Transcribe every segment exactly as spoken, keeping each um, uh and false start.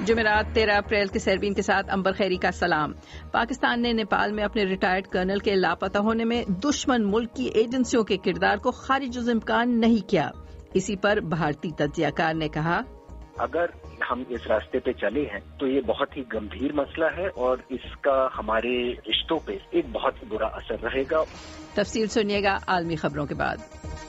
جمعرات تیرہ اپریل کے سیربین کے ساتھ امبر خیری کا سلام۔ پاکستان نے نیپال میں اپنے ریٹائرڈ کرنل کے لاپتہ ہونے میں دشمن ملک کی ایجنسیوں کے کردار کو خارج الامکان نہیں کیا۔ اسی پر بھارتی تجزیہ کار نے کہا، اگر ہم اس راستے پہ چلے ہیں تو یہ بہت ہی گمبھیر مسئلہ ہے اور اس کا ہمارے رشتوں پہ ایک بہت برا اثر رہے گا۔ تفصیل سنیے گا عالمی خبروں کے بعد۔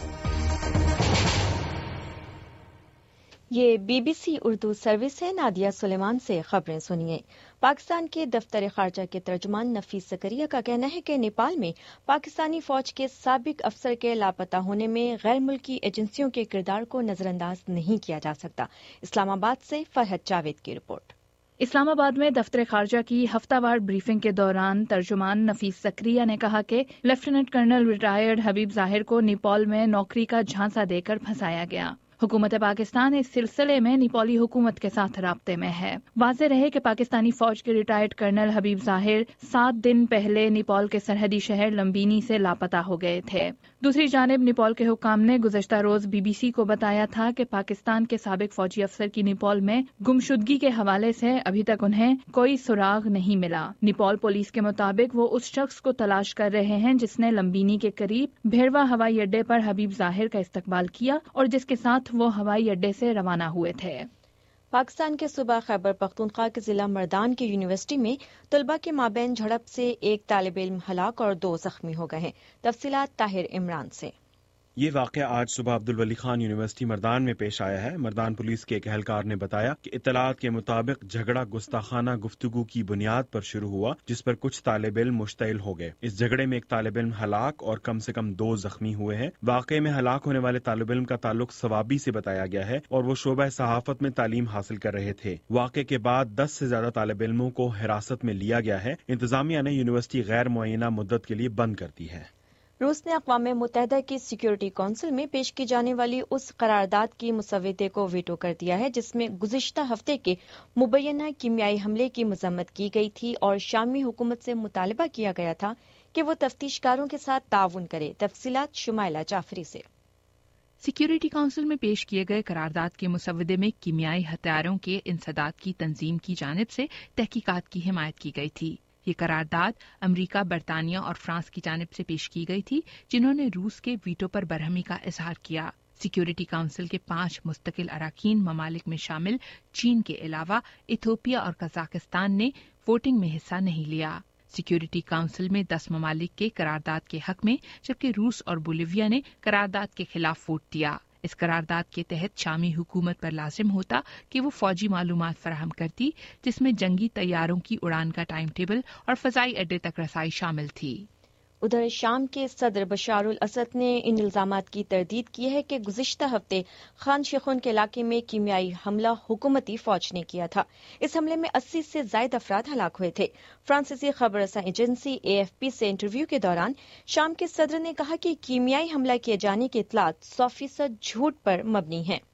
یہ B B C Urdu service ہے۔ نادیہ سلیمان سے خبریں سنیے۔ پاکستان کے دفتر خارجہ کے ترجمان نفیس زکریا کا کہنا ہے کہ نیپال میں پاکستانی فوج کے سابق افسر کے لاپتہ ہونے میں غیر ملکی ایجنسیوں کے کردار کو نظر انداز نہیں کیا جا سکتا۔ اسلام آباد سے فرحت جاوید کی رپورٹ۔ اسلام آباد میں دفتر خارجہ کی ہفتہ وار بریفنگ کے دوران ترجمان نفیس زکریا نے کہا کہ لیفٹیننٹ کرنل ریٹائرڈ حبیب ظاہر کو نیپال میں نوکری کا جھانسا دے کر پھنسایا گیا۔ حکومت پاکستان اس سلسلے میں نیپالی حکومت کے ساتھ رابطے میں ہے۔ واضح رہے کہ پاکستانی فوج کے ریٹائرڈ کرنل حبیب ظاہر سات دن پہلے نیپال کے سرحدی شہر لمبینی سے لاپتہ ہو گئے تھے۔ دوسری جانب نیپال کے حکام نے گزشتہ روز بی بی سی کو بتایا تھا کہ پاکستان کے سابق فوجی افسر کی نیپال میں گمشدگی کے حوالے سے ابھی تک انہیں کوئی سراغ نہیں ملا۔ نیپال پولیس کے مطابق وہ اس شخص کو تلاش کر رہے ہیں جس نے لمبینی کے قریب بھیروا ہوائی اڈے پر حبیب ظاہر کا استقبال کیا اور جس کے ساتھ وہ ہوائی اڈے سے روانہ ہوئے تھے۔ پاکستان کے صوبہ خیبر پختونخوا کے ضلع مردان کی یونیورسٹی میں طلباء کے مابین جھڑپ سے ایک طالب علم ہلاک اور دو زخمی ہو گئے ہیں۔ تفصیلات طاہر عمران سے۔ یہ واقعہ آج صبح عبدالولی خان یونیورسٹی مردان میں پیش آیا ہے۔ مردان پولیس کے ایک اہلکار نے بتایا کہ اطلاعات کے مطابق جھگڑا گستاخانہ گفتگو کی بنیاد پر شروع ہوا جس پر کچھ طالب علم مشتعل ہو گئے۔ اس جھگڑے میں ایک طالب علم ہلاک اور کم سے کم دو زخمی ہوئے ہیں۔ واقعے میں ہلاک ہونے والے طالب علم کا تعلق ثوابی سے بتایا گیا ہے اور وہ شعبہ صحافت میں تعلیم حاصل کر رہے تھے۔ واقعے کے بعد دس سے زیادہ طالب علموں کو حراست میں لیا گیا ہے۔ انتظامیہ نے یونیورسٹی غیر معینہ مدت کے لیے بند کر دی ہے۔ روس نے اقوام متحدہ کی سیکیورٹی کونسل میں پیش کی جانے والی اس قرارداد کی مسودے کو ویٹو کر دیا ہے جس میں گزشتہ ہفتے کے مبینہ کیمیائی حملے کی مذمت کی گئی تھی اور شامی حکومت سے مطالبہ کیا گیا تھا کہ وہ تفتیش کاروں کے ساتھ تعاون کرے۔ تفصیلات شمائلہ جعفری سے۔ سیکیورٹی کونسل میں پیش کیے گئے قرارداد کے مسودے میں کیمیائی ہتھیاروں کے انسداد کی تنظیم کی جانب سے تحقیقات کی حمایت کی گئی تھی۔ یہ قرارداد امریکہ، برطانیہ اور فرانس کی جانب سے پیش کی گئی تھی جنہوں نے روس کے ویٹو پر برہمی کا اظہار کیا۔ سیکیورٹی کونسل کے پانچ مستقل اراکین ممالک میں شامل چین کے علاوہ ایتھوپیا اور قزاقستان نے ووٹنگ میں حصہ نہیں لیا۔ سیکیورٹی کونسل میں دس ممالک کے قرارداد کے حق میں جبکہ روس اور بولیویا نے قرارداد کے خلاف ووٹ دیا۔ اس قرارداد کے تحت شامی حکومت پر لازم ہوتا کہ وہ فوجی معلومات فراہم کرتی جس میں جنگی طیاروں کی اڑان کا ٹائم ٹیبل اور فضائی اڈے تک رسائی شامل تھی۔ ادھر شام کے صدر بشار الاسد نے ان الزامات کی تردید کی ہے کہ گزشتہ ہفتے خان شیخون کے علاقے میں کیمیائی حملہ حکومتی فوج نے کیا تھا۔ اس حملے میں اسی سے زائد افراد ہلاک ہوئے تھے۔ فرانسیسی خبر رساں ایجنسی اے ایف پی سے انٹرویو کے دوران شام کے صدر نے کہا کہ کیمیائی حملہ کیے جانے کی اطلاعات سو فیصد جھوٹ پر مبنی ہیں۔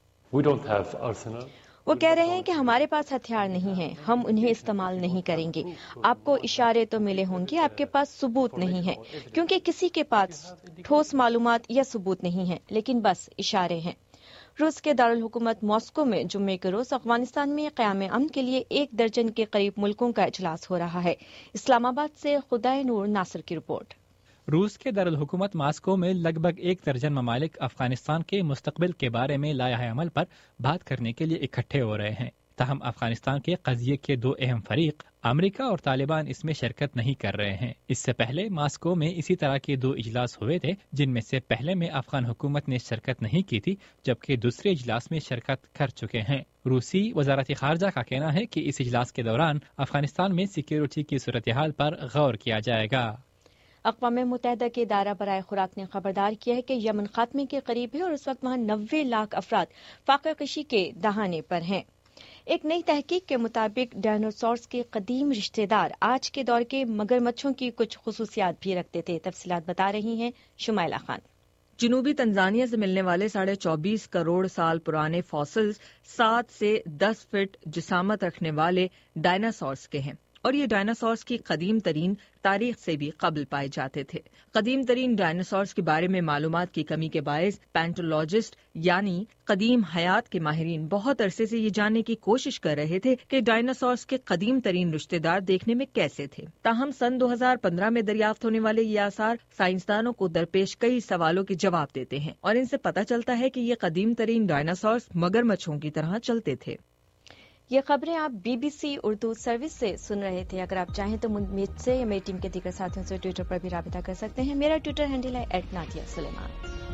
وہ کہہ رہے ہیں کہ ہمارے پاس ہتھیار نہیں ہیں، ہم انہیں استعمال نہیں کریں گے۔ آپ کو اشارے تو ملے ہوں گے، آپ کے پاس ثبوت نہیں ہے کیونکہ کسی کے پاس ٹھوس معلومات یا ثبوت نہیں ہے، لیکن بس اشارے ہیں۔ روس کے دارالحکومت ماسکو میں جمعے کے روز افغانستان میں قیام امن کے لیے ایک درجن کے قریب ملکوں کا اجلاس ہو رہا ہے۔ اسلام آباد سے خدائے نور ناصر کی رپورٹ۔ روس کے دارالحکومت ماسکو میں لگ بھگ ایک درجن ممالک افغانستان کے مستقبل کے بارے میں لائحہ عمل پر بات کرنے کے لیے اکٹھے ہو رہے ہیں۔ تاہم افغانستان کے قضیے کے دو اہم فریق امریکہ اور طالبان اس میں شرکت نہیں کر رہے ہیں۔ اس سے پہلے ماسکو میں اسی طرح کے دو اجلاس ہوئے تھے جن میں سے پہلے میں افغان حکومت نے شرکت نہیں کی تھی جبکہ دوسرے اجلاس میں شرکت کر چکے ہیں۔ روسی وزارت خارجہ کا کہنا ہے کہ اس اجلاس کے دوران افغانستان میں سیکیورٹی کی صورتحال پر غور کیا جائے گا۔ اقوام متحدہ کے ادارہ برائے خوراک نے خبردار کیا ہے کہ یمن خاتمے کے قریب ہے اور اس وقت وہاں نوے لاکھ افراد فاقہ کشی کے دہانے پر ہیں۔ ایک نئی تحقیق کے مطابق ڈائناسورس کے قدیم رشتہ دار آج کے دور کے مگرمچھوں کی کچھ خصوصیات بھی رکھتے تھے۔ تفصیلات بتا رہی ہیں شمائلہ خان۔ جنوبی تنزانیہ سے ملنے والے ساڑھے چوبیس کروڑ سال پرانے فاسلز سات سے دس فٹ جسامت رکھنے والے ڈائناسورس کے ہیں۔ اور یہ ڈائناسورس کی قدیم ترین تاریخ سے بھی قبل پائے جاتے تھے۔ قدیم ترین ڈائناسورس کے بارے میں معلومات کی کمی کے باعث پینٹولوجسٹ یعنی قدیم حیات کے ماہرین بہت عرصے سے یہ جاننے کی کوشش کر رہے تھے کہ ڈائناسورس کے قدیم ترین رشتہ دار دیکھنے میں کیسے تھے۔ تاہم سن دو ہزار پندرہ میں دریافت ہونے والے یہ آثار سائنسدانوں کو درپیش کئی سوالوں کے جواب دیتے ہیں اور ان سے پتہ چلتا ہے کہ یہ قدیم ترین ڈائناسورس مگرمچھوں کی طرح چلتے تھے۔ یہ خبریں آپ B B C Urdu service سے سن رہے تھے۔ اگر آپ چاہیں تو مجھ سے یا میری ٹیم کے دیگر ساتھیوں سے ٹویٹر پر بھی رابطہ کر سکتے ہیں۔ میرا ٹویٹر ہینڈل ہے ایٹ نادیہ سلیمان۔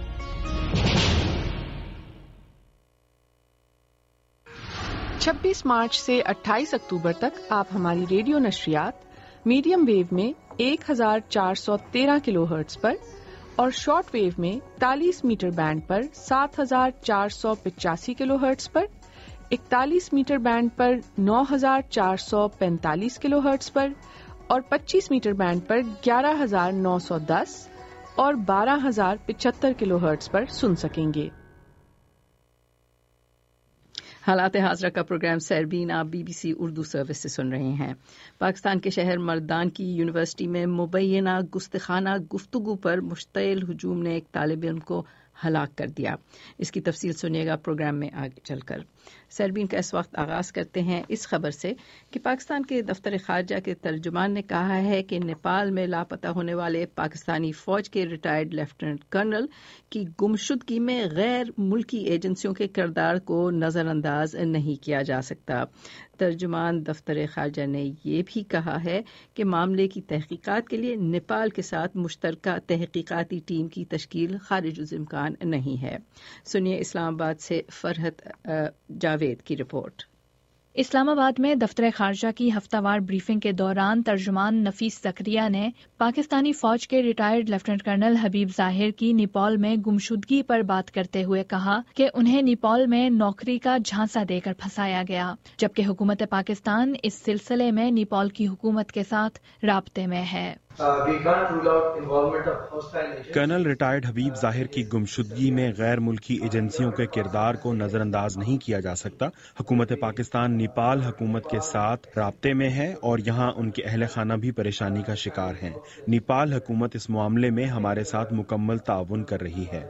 چھبیس مارچ سے اٹھائیس اکتوبر تک آپ ہماری ریڈیو نشریات میڈیم ویو میں ایک ہزار چار سو تیرہ کلو ہرٹز پر اور شارٹ ویو میں اکتالیس میٹر بینڈ پر سات ہزار چار سو پچاسی کلو ہرٹز پر، اکتالیس میٹر بینڈ پر نو ہزار چار سو پینتالیس کلو ہرٹز پر اور پچیس میٹر بینڈ پر گیارہ ہزار نو سو دس اور بارہ ہزار پچہتر کلو ہرٹز پر سن سکیں گے۔ حالات حاضرہ کا پروگرام سیربین آپ B B C Urdu service سے سن رہے ہیں۔ پاکستان کے شہر مردان کی یونیورسٹی میں مبینہ گستاخانہ گفتگو پر مشتعل ہجوم نے ایک طالب علم کو ہلاک کر دیا۔ اس کی تفصیل سنیے گا پروگرام میں آگے چل کر۔ سیربین کا اس وقت آغاز کرتے ہیں اس خبر سے کہ پاکستان کے دفتر خارجہ کے ترجمان نے کہا ہے کہ نیپال میں لاپتہ ہونے والے پاکستانی فوج کے ریٹائرڈ لیفٹیننٹ کرنل کی گمشدگی میں غیر ملکی ایجنسیوں کے کردار کو نظر انداز نہیں کیا جا سکتا۔ ترجمان دفتر خارجہ نے یہ بھی کہا ہے کہ معاملے کی تحقیقات کے لیے نیپال کے ساتھ مشترکہ تحقیقاتی ٹیم کی تشکیل خارج الامکان نہیں ہے۔ سنیے اسلام آباد سے فرحت جاوید کی رپورٹ۔ اسلام آباد میں دفتر خارجہ کی ہفتہ وار بریفنگ کے دوران ترجمان نفیس زکریا نے پاکستانی فوج کے ریٹائرڈ لیفٹیننٹ کرنل حبیب ظاہر کی نیپال میں گمشدگی پر بات کرتے ہوئے کہا کہ انہیں نیپال میں نوکری کا جھانسا دے کر پھنسایا گیا، جبکہ حکومت پاکستان اس سلسلے میں نیپال کی حکومت کے ساتھ رابطے میں ہے۔ کرنل ریٹائرڈ حبیب ظاہر کی گمشدگی میں غیر ملکی ایجنسیوں کے کردار کو نظر انداز نہیں کیا جا سکتا۔ حکومت پاکستان نیپال حکومت کے ساتھ رابطے میں ہے اور یہاں ان کے اہل خانہ بھی پریشانی کا شکار ہیں۔ نیپال حکومت اس معاملے میں ہمارے ساتھ مکمل تعاون کر رہی ہے۔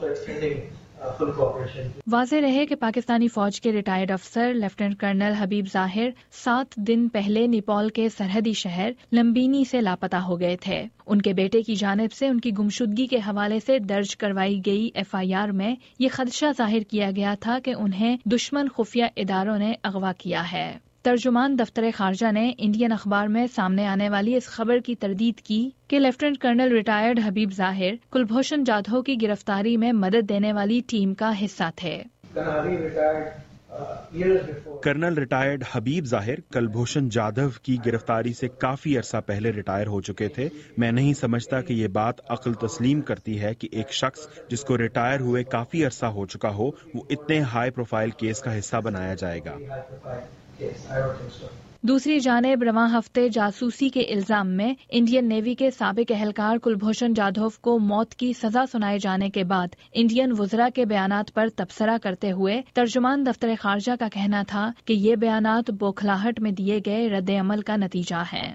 واضح رہے کہ پاکستانی فوج کے ریٹائرڈ افسر لیفٹیننٹ کرنل حبیب ظاہر سات دن پہلے نیپال کے سرحدی شہر لمبینی سے لاپتہ ہو گئے تھے۔ ان کے بیٹے کی جانب سے ان کی گمشدگی کے حوالے سے درج کروائی گئی ایف آئی آر میں یہ خدشہ ظاہر کیا گیا تھا کہ انہیں دشمن خفیہ اداروں نے اغوا کیا ہے۔ ترجمان دفتر خارجہ نے انڈین اخبار میں سامنے آنے والی اس خبر کی تردید کی کہ لیفٹیننٹ کرنل ریٹائرڈ حبیب ظاہر کلبھوشن جادھو کی گرفتاری میں مدد دینے والی ٹیم کا حصہ تھے۔ کرنل ریٹائرڈ حبیب ظاہر کلبھوشن جادھو کی گرفتاری سے کافی عرصہ پہلے ریٹائر ہو چکے تھے۔ میں نہیں سمجھتا کہ یہ بات عقل تسلیم کرتی ہے کہ ایک شخص جس کو ریٹائر ہوئے کافی عرصہ ہو چکا ہو وہ اتنے ہائی پروفائل کیس کا حصہ بنایا جائے گا۔ دوسری جانب رواں ہفتے جاسوسی کے الزام میں انڈین نیوی کے سابق اہلکار کلبھوشن جادھو کو موت کی سزا سنائے جانے کے بعد انڈین وزراء کے بیانات پر تبصرہ کرتے ہوئے ترجمان دفتر خارجہ کا کہنا تھا کہ یہ بیانات بوکھلاہٹ میں دیے گئے رد عمل کا نتیجہ ہیں۔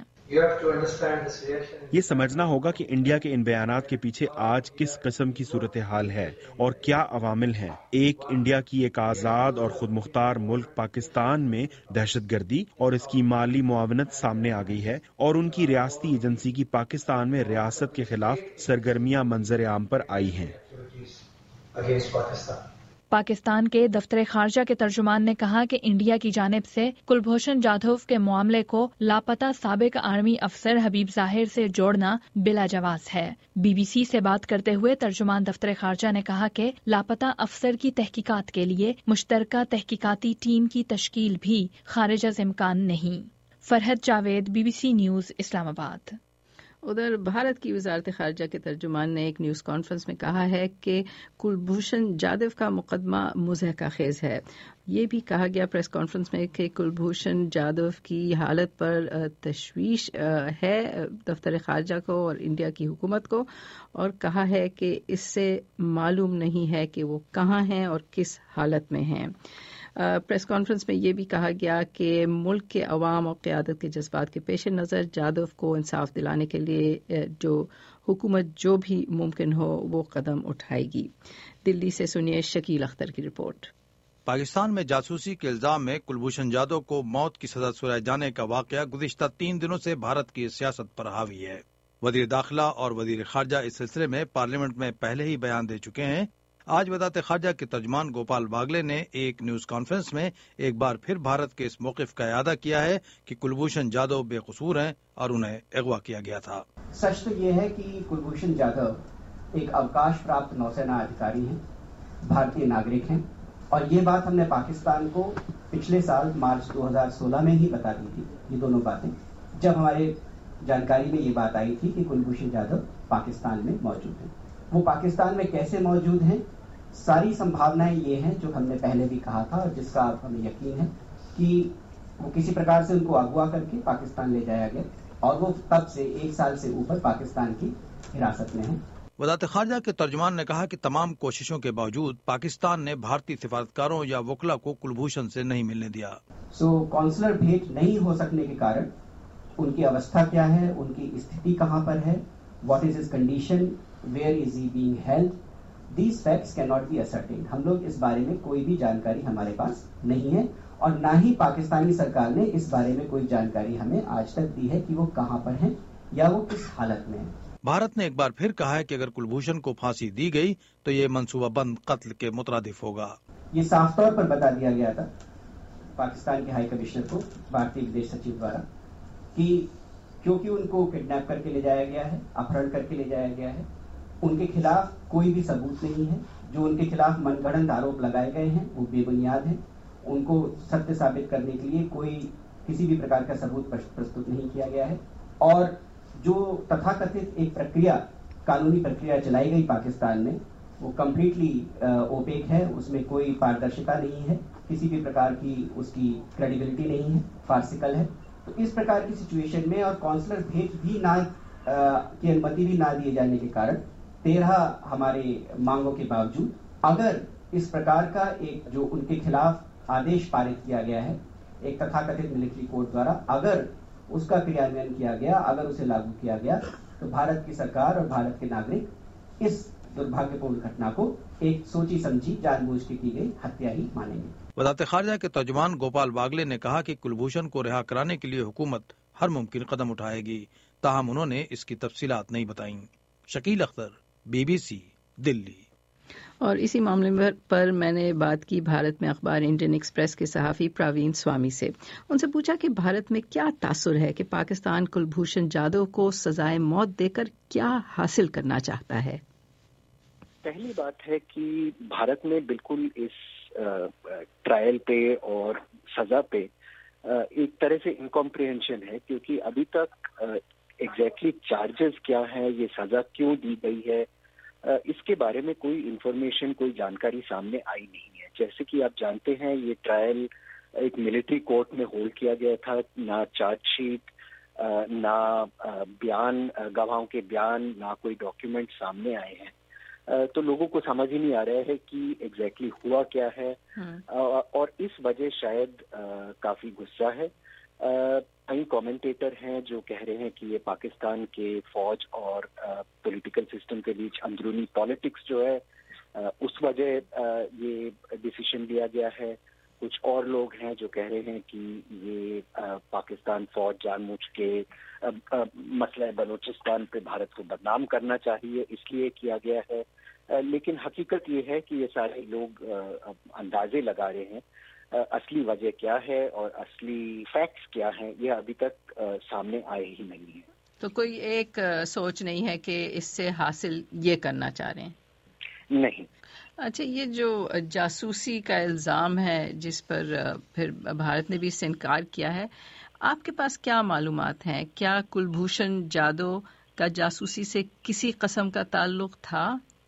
یہ سمجھنا ہوگا کہ انڈیا کے ان بیانات کے پیچھے آج کس قسم کی صورتحال ہے اور کیا عوامل ہیں۔ ایک، انڈیا کی ایک آزاد اور خود مختار ملک پاکستان میں دہشت گردی اور اس کی مالی معاونت سامنے آ گئی ہے اور ان کی ریاستی ایجنسی کی پاکستان میں ریاست کے خلاف سرگرمیاں منظر عام پر آئی ہیں۔ پاکستان کے دفتر خارجہ کے ترجمان نے کہا کہ انڈیا کی جانب سے کلبھوشن جادھو کے معاملے کو لاپتہ سابق آرمی افسر حبیب ظاہر سے جوڑنا بلا جواز ہے۔ بی بی سی سے بات کرتے ہوئے ترجمان دفتر خارجہ نے کہا کہ لاپتہ افسر کی تحقیقات کے لیے مشترکہ تحقیقاتی ٹیم کی تشکیل بھی خارج از امکان نہیں۔ Farhat Javed, B B C news, Islamabad. ادھر بھارت کی وزارت خارجہ کے ترجمان نے ایک نیوز کانفرنس میں کہا ہے کہ کلبھوشن جادھو کا مقدمہ مضحکہ خیز ہے۔ یہ بھی کہا گیا پریس کانفرنس میں کہ کلبھوشن جادھو کی حالت پر تشویش ہے دفتر خارجہ کو اور انڈیا کی حکومت کو، اور کہا ہے کہ اس سے معلوم نہیں ہے کہ وہ کہاں ہیں اور کس حالت میں ہیں۔ प्रेस कॉन्फ्रेंस में ये भी कहा गया कि मुल्क के अवाम और क़यादत के जज्बात के पेश नज़र जादव को इंसाफ दिलाने के लिए जो हुकूमत जो भी मुमकिन हो वो कदम उठाएगी। दिल्ली से सुनिए शकील अख्तर की रिपोर्ट। पाकिस्तान में जासूसी के इल्जाम में कुलभूषण जाधव को मौत की सजा सुनाए जाने का वाकया गुज़िश्ता तीन दिनों से भारत की सियासत पर हावी है। वज़ीर दाखिला और वज़ीर खारजा इस सिलसिले में पार्लियामेंट में पहले ही बयान दे चुके हैं। आज वज़ारत खारजा के तर्जुमान गोपाल बागले ने एक न्यूज कॉन्फ्रेंस में एक बार फिर भारत के इस मौक़िफ़ का इआदा किया है कि कुलभूषण जाधव बेकसूर हैं और उन्हें अगवा किया गया था। सच तो ये है कि कुलभूषण जाधव एक अवकाश प्राप्त नौसेना अधिकारी हैं, भारतीय नागरिक हैं, और ये बात हमने पाकिस्तान को पिछले साल मार्च दो हज़ार सोलह में ही बता दी थी। ये दोनों बातें जब हमारे जानकारी में ये बात आई थी कि कुलभूषण जाधव पाकिस्तान में मौजूद हैं। वो पाकिस्तान में कैसे मौजूद हैं, सारी संभावनाएं ये हैं जो हमने पहले भी कहा था और जिसका हमें यकीन है कि वो किसी प्रकार से उनको अगवा करके पाकिस्तान ले जाया गया और वो तब से एक साल से ऊपर पाकिस्तान की हिरासत में है। वज़ारत खारजा के तर्जुमान ने कहा कि तमाम कोशिशों के बावजूद पाकिस्तान ने भारतीय सिफारतकारों या वकला को कुलभूषण से नहीं मिलने दिया। सो कॉन्सुलर भेंट नहीं हो सकने के कारण उनकी अवस्था क्या है, उनकी स्थिति कहाँ पर है, what is his condition, where is he being held, these facts can not be ascertained. हम लोग इस बारे में कोई भी जानकारी हमारे पास नहीं है और ना ही पाकिस्तानी सरकार ने इस बारे में कोई जानकारी हमें आज तक दी है कि वो कहाँ पर हैं या वो किस हालत में है। भारत ने एक बार फिर कहा है कि अगर कुलभूषण को फांसी दी गई तो ये मंसूबाबंद कत्ल के मुतरादिफ होगा। ये साफ तौर पर बता दिया गया था पाकिस्तान के हाई कमिश्नर को भारतीय विदेश सचिव द्वारा कि क्योंकि उनको किडनैप करके ले जाया गया है, अपहरण करके ले जाया गया है, उनके खिलाफ कोई भी सबूत नहीं है, जो उनके खिलाफ मनगढ़ंत आरोप लगाए गए हैं वो बेबुनियाद हैं, उनको सत्य साबित करने के लिए कोई किसी भी प्रकार का सबूत प्रस्तुत नहीं किया गया है और जो तथाकथित एक प्रक्रिया, कानूनी प्रक्रिया चलाई गई पाकिस्तान में वो कम्प्लीटली ओपेक है, उसमें कोई पारदर्शिता नहीं है, किसी भी प्रकार की उसकी क्रेडिबिलिटी नहीं है, फार्सिकल है। तो इस प्रकार की सिचुएशन में और कॉन्सुलर भेंट भी ना की अनुमति भी ना दिए जाने के कारण तेरह हमारे मांगों के बावजूद अगर इस प्रकार का एक जो उनके खिलाफ आदेश पारित किया गया है एक तथाकथित मिलिट्री कोर्ट द्वारा, अगर उसका क्रियान्वयन किया गया, अगर उसे लागू किया गया तो भारत की सरकार और भारत के नागरिक इस दुर्भाग्यपूर्ण घटना को एक सोची समझी जानबूझ के की गई हत्या ही मानेंगे। वज़ारत खारजा के तर्जुमान गोपाल बागले ने कहा कि कुलभूषण को रिहा कराने के लिए हुकूमत हर मुमकिन कदम उठाएगी, ताहम उन्होंने इसकी तफसीलात नहीं बताई। शकील अख्तर, बीबीसी, दिल्ली। और इसी मामले पर मैंने बात की भारत में अखबार इंडियन एक्सप्रेस के सहाफ़ी प्रवीण स्वामी से। उनसे पूछा कि भारत में क्या तासुर है कि पाकिस्तान कुलभूषण जाधव को सजाए मौत देकर क्या हासिल करना चाहता है। पहली बात है कि भारत में बिल्कुल इस ट्रायल पे और सजा पे एक तरह से इनकॉम्प्रिहेंशन है, क्योंकि अभी तक एग्जैक्टली चार्जेस क्या है, ये सजा क्यों दी गई है, इसके बारे में कोई इंफॉर्मेशन, कोई जानकारी सामने आई नहीं है। जैसे कि आप जानते हैं ये ट्रायल एक मिलिट्री कोर्ट में होल्ड किया गया था, ना चार्जशीट, ना बयान, गवाहों के बयान, ना कोई डॉक्यूमेंट सामने आए हैं। तो लोगों को समझ ही नहीं आ रहा है कि एग्जैक्टली हुआ क्या है और इस वजह शायद काफी गुस्सा है। कई कमेंटेटर हैं जो कह रहे हैं कि ये पाकिस्तान के फौज और पॉलिटिकल सिस्टम के बीच अंदरूनी पॉलिटिक्स जो है उस वजह ये डिसीजन लिया गया है। कुछ और लोग हैं जो कह रहे हैं कि ये पाकिस्तान फौज जानबूझ के मसला बलूचिस्तान पे भारत को बदनाम करना चाहिए इसलिए किया गया है। लेकिन हकीकत ये है कि ये सारे लोग अंदाजे लगा रहे हैं, असली वजह क्या है और असली फैक्ट्स क्या हैं ये अभी तक सामने आए ही नहीं है। तो कोई एक सोच नहीं है कि इससे हासिल ये करना चाह रहे हैं? नहीं। अच्छा, ये जो जासूसी का इल्ज़ाम है जिस पर फिर भारत ने भी इससे इनकार किया है, आपके पास क्या मालूमात हैं? क्या कुलभूषण जाधव का जासूसी से किसी किस्म का ताल्लुक था?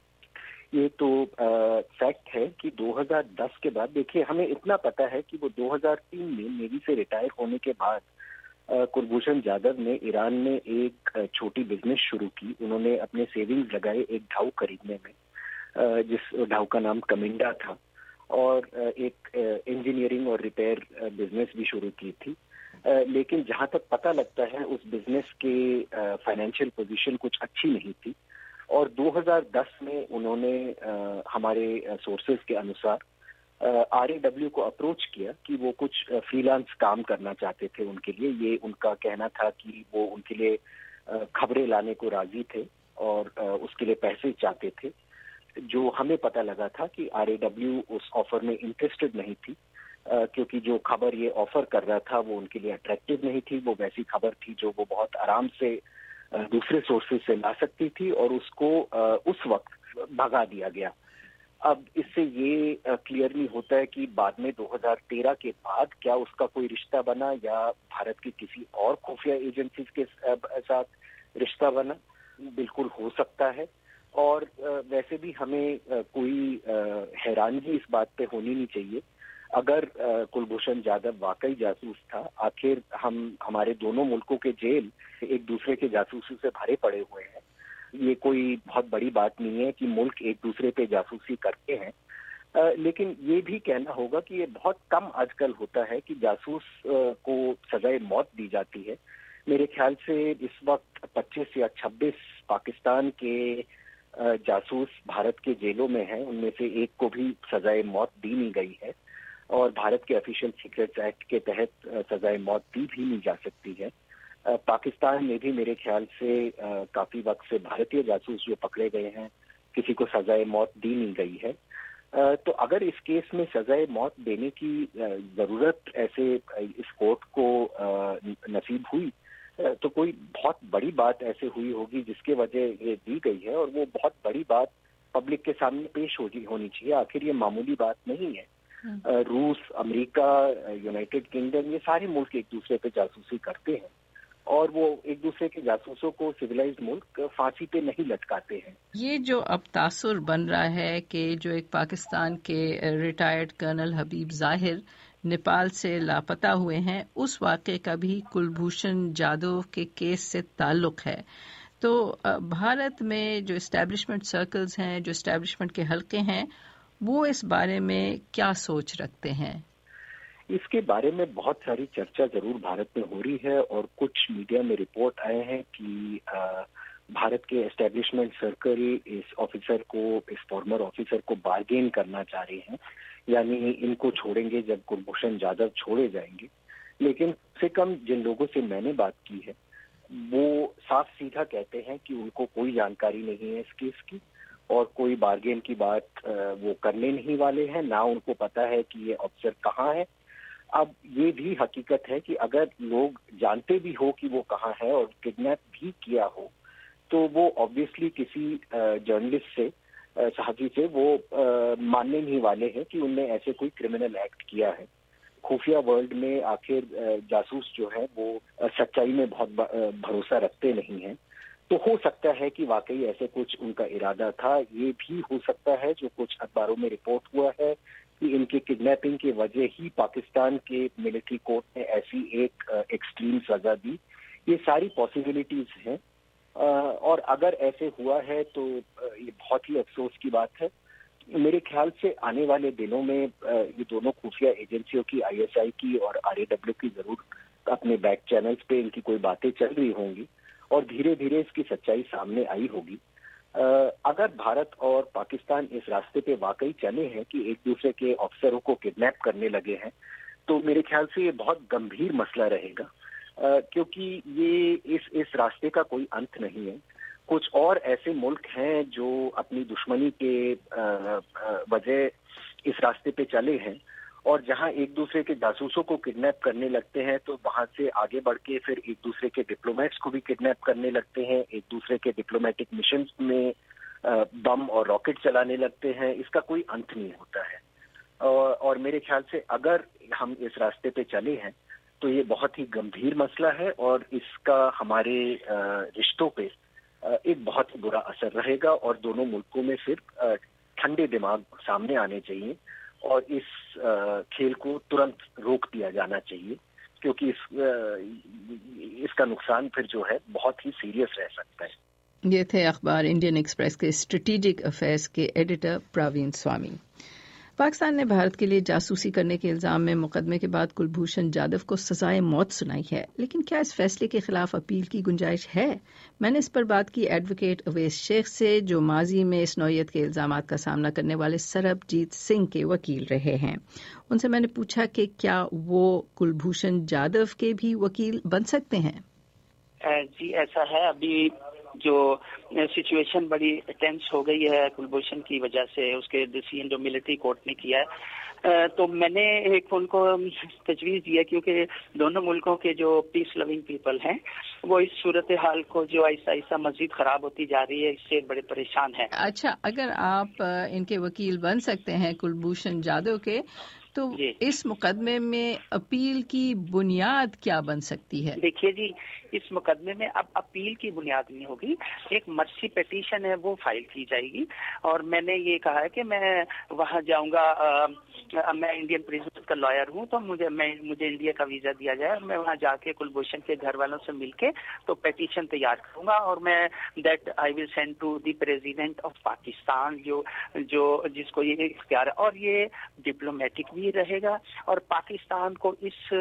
ये तो फैक्ट है कि दो हज़ार दस के बाद, देखिए हमें इतना पता है कि वो दो हज़ार तीन में नेवी से रिटायर होने के बाद कुलभूषण जाधव ने ईरान में एक छोटी बिजनेस शुरू की। उन्होंने अपने सेविंग्स लगाए एक ढाऊ खरीदने में, जिस ढाऊ का नाम कमिंडा था, اور ایک انجینئرنگ اور ریپیئر بزنس بھی شروع کی تھی. لیکن جہاں تک پتہ لگتا ہے اس بزنس کے فائنینشیل پوزیشن کچھ اچھی نہیں تھی, اور دو ہزار دس میں انہوں نے ہمارے سورسز کے انوسار آر اے ڈبلیو کو اپروچ کیا کہ وہ کچھ فری لانس کام کرنا چاہتے تھے ان کے لیے. یہ ان کا کہنا تھا کہ وہ ان کے لیے خبریں لانے کو راضی تھے اور اس کے لیے پیسے چاہتے تھے. جو ہمیں پتہ لگا تھا کہ آر اے ڈبلیو اس آفر میں انٹرسٹڈ نہیں تھی, کیونکہ جو خبر یہ آفر کر رہا تھا وہ ان کے لیے اٹریکٹیو نہیں تھی. وہ ویسی خبر تھی جو وہ بہت آرام سے دوسرے سورسز سے لا سکتی تھی, اور اس کو اس وقت بھگا دیا گیا. اب اس سے یہ کلیئر نہیں ہوتا ہے کہ بعد میں دو ہزار تیرہ کے بعد کیا اس کا کوئی رشتہ بنا یا بھارت کی کسی اور خفیہ ایجنسیز کے ساتھ رشتہ بنا. بالکل ہو سکتا ہے, اور ویسے بھی ہمیں کوئی حیرانگی اس بات پہ ہونی نہیں چاہیے. اگر کلبھوشن جادو واقعی جاسوس تھا, آخر ہم ہمارے دونوں ملکوں کے جیل ایک دوسرے کے جاسوسی سے بھرے پڑے ہوئے ہیں. یہ کوئی بہت بڑی بات نہیں ہے کہ ملک ایک دوسرے پہ جاسوسی کرتے ہیں, لیکن یہ بھی کہنا ہوگا کہ یہ بہت کم آج کل ہوتا ہے کہ جاسوس کو سزائے موت دی جاتی ہے. میرے خیال سے اس وقت پچیس یا چھبیس پاکستان کے جاسوس بھارت کے جیلوں میں ہیں, ان میں سے ایک کو بھی سزائے موت دی نہیں گئی ہے, اور بھارت کے آفیشیل سیکرٹس ایکٹ کے تحت سزائے موت دی بھی نہیں جا سکتی ہے. پاکستان میں بھی میرے خیال سے کافی وقت سے بھارتیہ جاسوس جو پکڑے گئے ہیں کسی کو سزائے موت دی نہیں گئی ہے. تو اگر اس کیس میں سزائے موت دینے کی ضرورت ایسے اس کورٹ کو نصیب ہوئی تو کوئی بہت بڑی بات ایسے ہوئی ہوگی جس کی وجہ یہ دی گئی ہے, اور وہ بہت بڑی بات پبلک کے سامنے پیش ہونی چاہیے. آخر یہ معمولی بات نہیں ہے. روس, امریکہ, یونائٹڈ کنگڈم, یہ سارے ملک ایک دوسرے پہ جاسوسی کرتے ہیں, اور وہ ایک دوسرے کے جاسوسوں کو سویلائزڈ ملک پھانسی پہ نہیں لٹکاتے ہیں. یہ جو اب تاثر بن رہا ہے کہ جو ایک پاکستان کے ریٹائرڈ کرنل حبیب ظاہر نیپال سے لاپتہ ہوئے ہیں, اس واقعے کا بھی کلبھوشن جادو کے کیس سے تعلق ہے. تو بھارت میں جو اسٹیبلشمنٹ سرکلز ہیں, جو اسٹیبلشمنٹ کے حلقے ہیں, وہ اس بارے میں کیا سوچ رکھتے ہیں؟ اس کے بارے میں بہت ساری چرچا ضرور بھارت میں ہو رہی ہے, اور کچھ میڈیا میں رپورٹ آئے ہیں کہ بھارت کے اسٹیبلشمنٹ سرکل اس آفیسر کو, اس فارمر آفیسر کو بارگین کرنا چاہ رہے ہیں, یعنی ان کو چھوڑیں گے جب کلبھوشن جادو چھوڑے جائیں گے. لیکن کم سے کم جن لوگوں سے میں نے بات کی ہے وہ صاف سیدھا کہتے ہیں کہ ان کو کوئی جانکاری نہیں ہے اس کیس کی, اور کوئی بارگین کی بات وہ کرنے نہیں والے ہیں, نہ ان کو پتا ہے کہ یہ آفیسر کہاں ہے. اب یہ بھی حقیقت ہے کہ اگر لوگ جانتے بھی ہو کہ وہ کہاں ہے اور کڈنیپ بھی کیا ہو تو وہ آبویسلی کسی جرنلسٹ سے, صحافی سے وہ ماننے نہیں والے ہیں کہ ان نے ایسے کوئی کرمنل ایکٹ کیا ہے. خفیہ ورلڈ میں آخر جاسوس جو ہے وہ سچائی میں بہت بھروسہ رکھتے نہیں ہیں. تو ہو سکتا ہے کہ واقعی ایسے کچھ ان کا ارادہ تھا. یہ بھی ہو سکتا ہے جو کچھ اخباروں میں رپورٹ ہوا ہے کہ ان کی کڈنیپنگ کی وجہ ہی پاکستان کے ملٹری کورٹ نے ایسی ایک ایکسٹریم سزا دی. یہ ساری پاسبلٹیز ہیں, اور اگر ایسے ہوا ہے تو یہ بہت ہی افسوس کی بات ہے. میرے خیال سے آنے والے دنوں میں یہ دونوں خفیہ ایجنسیوں کی, آئی ایس آئی کی اور آر اے ڈبلیو کی, ضرور اپنے بیک چینلز پہ ان کی کوئی باتیں چل رہی ہوں گی, اور دھیرے دھیرے اس کی سچائی سامنے آئی ہوگی. اگر بھارت اور پاکستان اس راستے پہ واقعی چلے ہیں کہ ایک دوسرے کے افسروں کو کڈنیپ کرنے لگے ہیں, تو میرے خیال سے یہ بہت گمبھیر مسئلہ رہے گا, کیونکہ یہ اس اس راستے کا کوئی انت نہیں ہے. کچھ اور ایسے ملک ہیں جو اپنی دشمنی کے وجہ اس راستے پہ چلے ہیں, اور جہاں ایک دوسرے کے جاسوسوں کو کڈنیپ کرنے لگتے ہیں تو وہاں سے آگے بڑھ کے پھر ایک دوسرے کے ڈپلومیٹس کو بھی کڈنیپ کرنے لگتے ہیں, ایک دوسرے کے ڈپلومیٹک مشنز میں بم اور راکٹ چلانے لگتے ہیں. اس کا کوئی انت نہیں ہوتا ہے, اور میرے خیال سے اگر ہم اس راستے پہ چلے ہیں تو یہ بہت ہی گمبھیر مسئلہ ہے, اور اس کا ہمارے رشتوں پہ ایک بہت ہی برا اثر رہے گا. اور دونوں ملکوں میں پھر ٹھنڈے دماغ سامنے آنے چاہیے, اور اس کھیل کو ترنت روک دیا جانا چاہیے, کیونکہ اس اس کا نقصان پھر جو ہے بہت ہی سیریس رہ سکتا ہے. یہ تھے اخبار انڈین ایکسپریس کے اسٹریٹجک افیئرز کے ایڈیٹر پراوین سوامی. پاکستان نے بھارت کے لیے جاسوسی کرنے کے الزام میں مقدمے کے بعد کلبھوشن جادو کو سزائے موت سنائی ہے، لیکن کیا اس فیصلے کے خلاف اپیل کی گنجائش ہے؟ میں نے اس پر بات کی ایڈوکیٹ اویس شیخ سے، جو ماضی میں اس نوعیت کے الزامات کا سامنا کرنے والے سربجیت سنگھ کے وکیل رہے ہیں۔ ان سے میں نے پوچھا کہ کیا وہ کلبھوشن جادو کے بھی وکیل بن سکتے ہیں؟ جی ایسا ہے، ابھی جو سچویشن بڑی ٹینس ہو گئی ہے کلبھوشن کی وجہ سے، اس کے ڈیسیژن جو ملٹری کورٹ نے کیا ہے، تو میں نے ایک ان کو تجویز دیا، کیونکہ دونوں ملکوں کے جو پیس لونگ پیپل ہیں وہ اس صورتحال کو جو آہستہ آہستہ مزید خراب ہوتی جا رہی ہے، اس سے بڑے پریشان ہیں۔ اچھا، اگر آپ ان کے وکیل بن سکتے ہیں کلبھوشن جادو کے، تو جی اس مقدمے میں اپیل کی بنیاد کیا بن سکتی ہے؟ دیکھیے جی، اس مقدمے میں اب اپیل کی بنیاد نہیں ہوگی، ایک مرسی پیٹیشن ہے وہ فائل کی جائے گی، اور میں نے یہ کہا ہے کہ میں وہاں جاؤں گا، میں انڈین پریزنٹ کا لائر ہوں، تو مجھے میں مجھے انڈیا کا ویزا دیا جائے اور میں وہاں جا کے کلبھوشن کے گھر والوں سے مل کے تو پیٹیشن تیار کروں گا، اور میں that I will send to the president of Pakistan, جو جو جس کو یہ اختیار ہے، اور یہ ڈپلومیٹک بھی رہے گا، اور پاکستان کو اس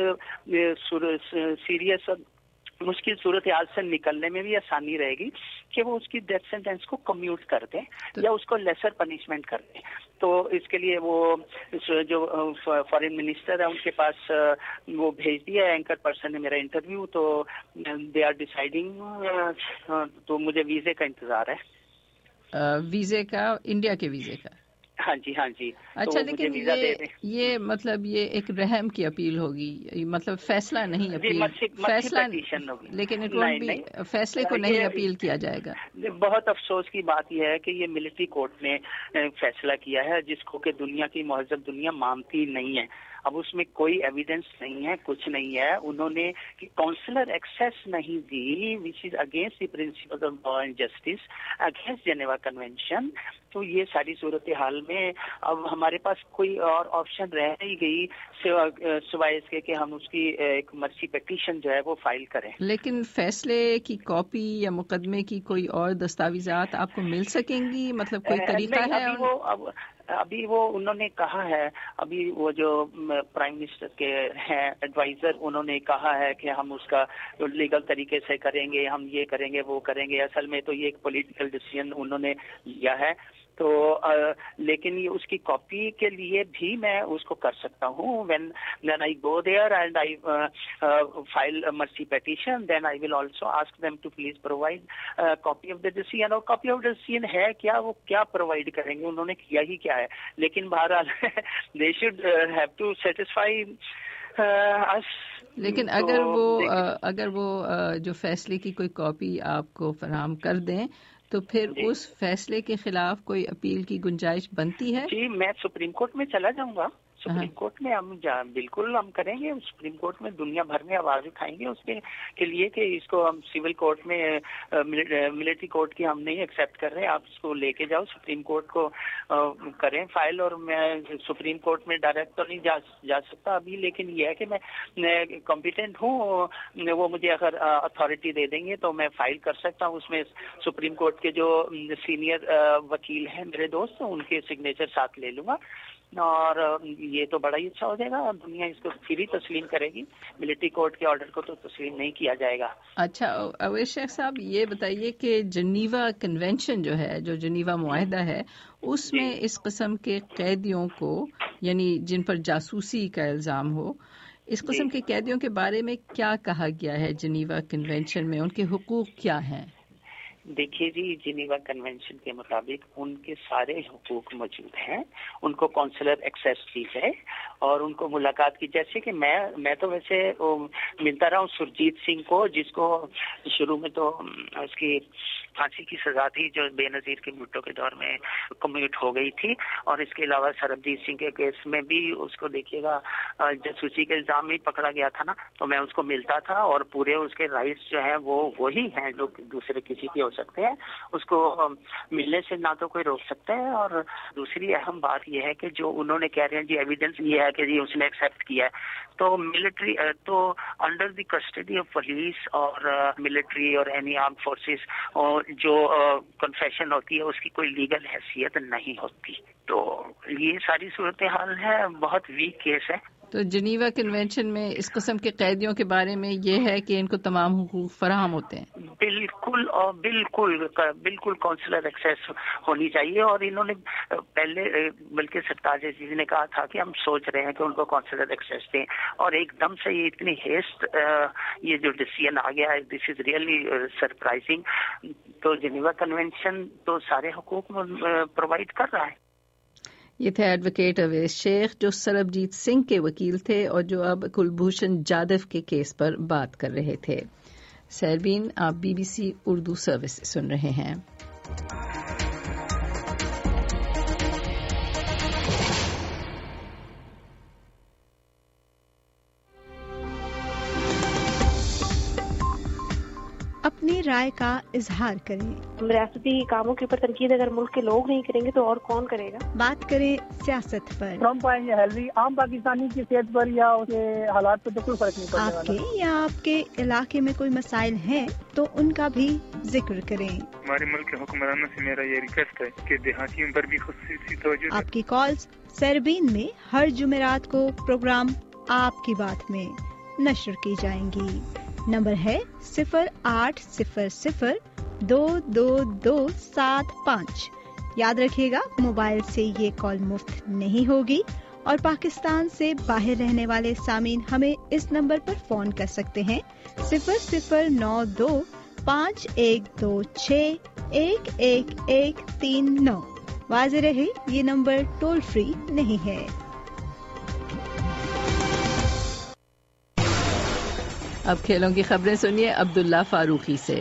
سیریس مشکل صورتحال سے نکلنے میں بھی آسانی رہے گی کہ وہ اس کی ڈیتھ سینٹینس کو کمیوٹ کر دیں یا اس کو لیسر پنشمنٹ کر دیں۔ تو اس کے لیے وہ جو فارن منسٹر ہے ان کے پاس وہ بھیج دیا ہے، اینکر پرسن نے میرا انٹرویو، تو دے آر ڈیسائیڈنگ، تو مجھے ویزے کا انتظار ہے۔ ویزے کا؟ انڈیا کے ویزے کا؟ ہاں جی ہاں جی۔ اچھا، لیکن یہ یہ مطلب یہ ایک رحم کی اپیل ہوگی، مطلب فیصلہ نہیں اپیل، فیصلہ لیکن فیصلے کو نہیں اپیل کیا جائے گا۔ بہت افسوس کی بات یہ ہے کہ یہ ملٹری کورٹ نے فیصلہ کیا ہے، جس کو کہ دنیا کی مہذب دنیا مانتی نہیں ہے۔ اب اس میں کوئی ایویڈنس نہیں ہے، کچھ نہیں ہے، انہوں نے کونسلر ایکسیس نہیں دی، which is against the principle of law and justice, against Geneva convention. تو یہ ساری صورتحال میں اب ہمارے پاس کوئی اور آپشن رہ نہیں گئی سوائے اس کے کہ ہم اس کی ایک مرسی پیٹیشن جو ہے وہ فائل کریں۔ لیکن فیصلے کی کاپی یا مقدمے کی کوئی اور دستاویزات آپ کو مل سکیں گی؟ مطلب کوئی طریقہ ہے؟ ابھی وہ اب ابھی وہ انہوں نے کہا ہے، ابھی وہ جو پرائم منسٹر کے ہیں ایڈوائزر، انہوں نے کہا ہے کہ ہم اس کا لیگل طریقے سے کریں گے، ہم یہ کریں گے وہ کریں گے۔ اصل میں تو یہ ایک پولیٹیکل ڈیسیژن انہوں نے لیا ہے، تو لیکن یہ اس کی کاپی کے لیے بھی میں اس کو کر سکتا ہوں۔ When when I go there and I file mercy petition, then I will also ask them to please provide copy of the decision. اور کاپی آف دا ڈیسیژن ہے کیا، وہ کیا پرووائڈ کریں گے، انہوں نے کیا ہی کیا ہے، لیکن بہرحال they should have to satisfy us. لیکن اگر وہ اگر وہ جو فیصلے کی کوئی کاپی آپ کو فراہم کر دیں تو پھر جی اس فیصلے کے خلاف کوئی اپیل کی گنجائش بنتی ہے؟ جی میں سپریم کورٹ میں چلا جاؤں گا، سپریم کورٹ میں ہم بالکل ہم کریں گے، سپریم کورٹ میں دنیا بھر میں آواز اٹھائیں گے اس کے کے لیے کہ اس کو ہم سول کورٹ میں ملٹری کورٹ کی ہم نہیں ایکسیپٹ کر رہے، آپ اس کو لے کے جاؤ سپریم کورٹ کو کریں فائل۔ اور میں سپریم کورٹ میں ڈائریکٹ تو نہیں جا جا سکتا ابھی، لیکن یہ ہے کہ میں کمپیٹنٹ ہوں، وہ مجھے اگر اتھارٹی دے دیں گے تو میں فائل کر سکتا ہوں۔ اس میں سپریم کورٹ کے جو سینئر وکیل ہیں میرے دوست، ان کے سگنیچر ساتھ لے لوں گا، اور یہ تو بڑا ہی اچھا ہو جائے گا، دنیا اس کو پھر ہی تسلیم کرے گی، ملٹری کورٹ کے آرڈر کو تو تسلیم نہیں کیا جائے گا۔ اچھا اویس شیخ صاحب، یہ بتائیے کہ جنیوا کنونشن جو ہے، جو جنیوا معاہدہ ہے، اس میں اس قسم کے قیدیوں کو، یعنی جن پر جاسوسی کا الزام ہو، اس قسم کے قیدیوں کے بارے میں کیا کہا گیا ہے جنیوا کنونشن میں، ان کے حقوق کیا ہیں؟ دیکھیے جی، جنیوا کنونشن کے مطابق ان کے سارے حقوق موجود ہیں، ان کو کونسلر ایکسیس دی جائے اور ان کو ملاقات کی، جیسے کہ میں میں تو ویسے ملتا رہا ہوں سرجیت سنگھ کو، جس کو شروع میں تو اس کی پھانسی کی سزا تھی جو بے نظیر کے بھٹو کے دور میں کمیوٹ ہو گئی تھی، اور اس کے علاوہ سربجیت سنگھ کے کیس میں بھی اس کو دیکھیے گا جاسوسی کے الزام میں پکڑا گیا تھا نا، تو میں اس کو ملتا تھا، اور پورے اس کے رائٹس جو ہیں وہ وہی ہیں جو دوسرے کسی کے ہو سکتے ہیں، اس کو ملنے سے نہ تو کوئی روک سکتا ہے۔ اور دوسری اہم بات یہ ہے کہ جو انہوں نے کہہ رہے ہیں جی ایویڈنس یہ ہے کہ جی اس نے ایکسیپٹ کیا ہے، تو ملٹری تو under the custody of police اور ملٹری اور اینی آرم فورسز، اور جو کنفیشن ہوتی ہے اس کی کوئی لیگل حیثیت نہیں ہوتی. تو یہ ساری صورتحال ہے، بہت ویک کیس ہے. تو جنیوا کنونشن میں اس قسم کے قیدیوں کے بارے میں یہ ہے کہ ان کو تمام حقوق فراہم ہوتے ہیں. بالکل اور بالکل بالکل کونسلر ایکسیس ہونی چاہیے. اور انہوں نے پہلے بلکہ سرتاج عزیز نے کہا تھا کہ ہم سوچ رہے ہیں کہ ان کو کونسلر ایکسیس دیں، اور ایک دم سے یہ اتنی ہیسٹ یہ جو ڈیسیژن آ گیا ہے، دس از ریئلی سرپرائزنگ. تو جنیوا کنونشن تو سارے حقوق پرووائڈ کر رہا ہے. یہ تھے ایڈوکیٹ اویس شیخ جو سربجیت سنگھ کے وکیل تھے اور جو اب کلبھوشن جادو کے کیس پر بات کر رہے تھے. سیربین، آپ B B C Urdu service سن رہے ہیں. اپنی رائے کا اظہار کریں. ریاستی کاموں کے اوپر تنقید اگر ملک کے لوگ نہیں کریں گے تو اور کون کرے گا؟ بات کریں سیاست پر. ٹرمپ آئیں یا ہیلری، عام پاکستانی کی صحت پر یا اس کے حالات پر تو کوئی فرق نہیں پڑنے والا. آپ کے یا آپ کے علاقے میں کوئی مسائل ہیں تو ان کا بھی ذکر کریں. ہمارے ملک کے حکمرانوں سے میرا یہ ریکویسٹ ہے کہ دیہاتیوں پر بھی خصوصی توجہ. آپ کی کالز سیربین میں ہر جمعرات کو پروگرام آپ کی بات میں نشر کی جائیں گی. نمبر ہے صفر آٹھ صفر صفر دو دو دو سات پانچ. یاد رکھیے گا موبائل سے یہ کال مفت نہیں ہوگی، اور پاکستان سے باہر رہنے والے سامعین ہمیں اس نمبر پر فون کر سکتے ہیں صفر صفر نو دو پانچ ایک دو چھ ایک ایک ایک تین نو. واضح رہے یہ نمبر ٹول فری نہیں ہے. اب کھیلوں کی خبریں سنیے عبداللہ فاروقی سے.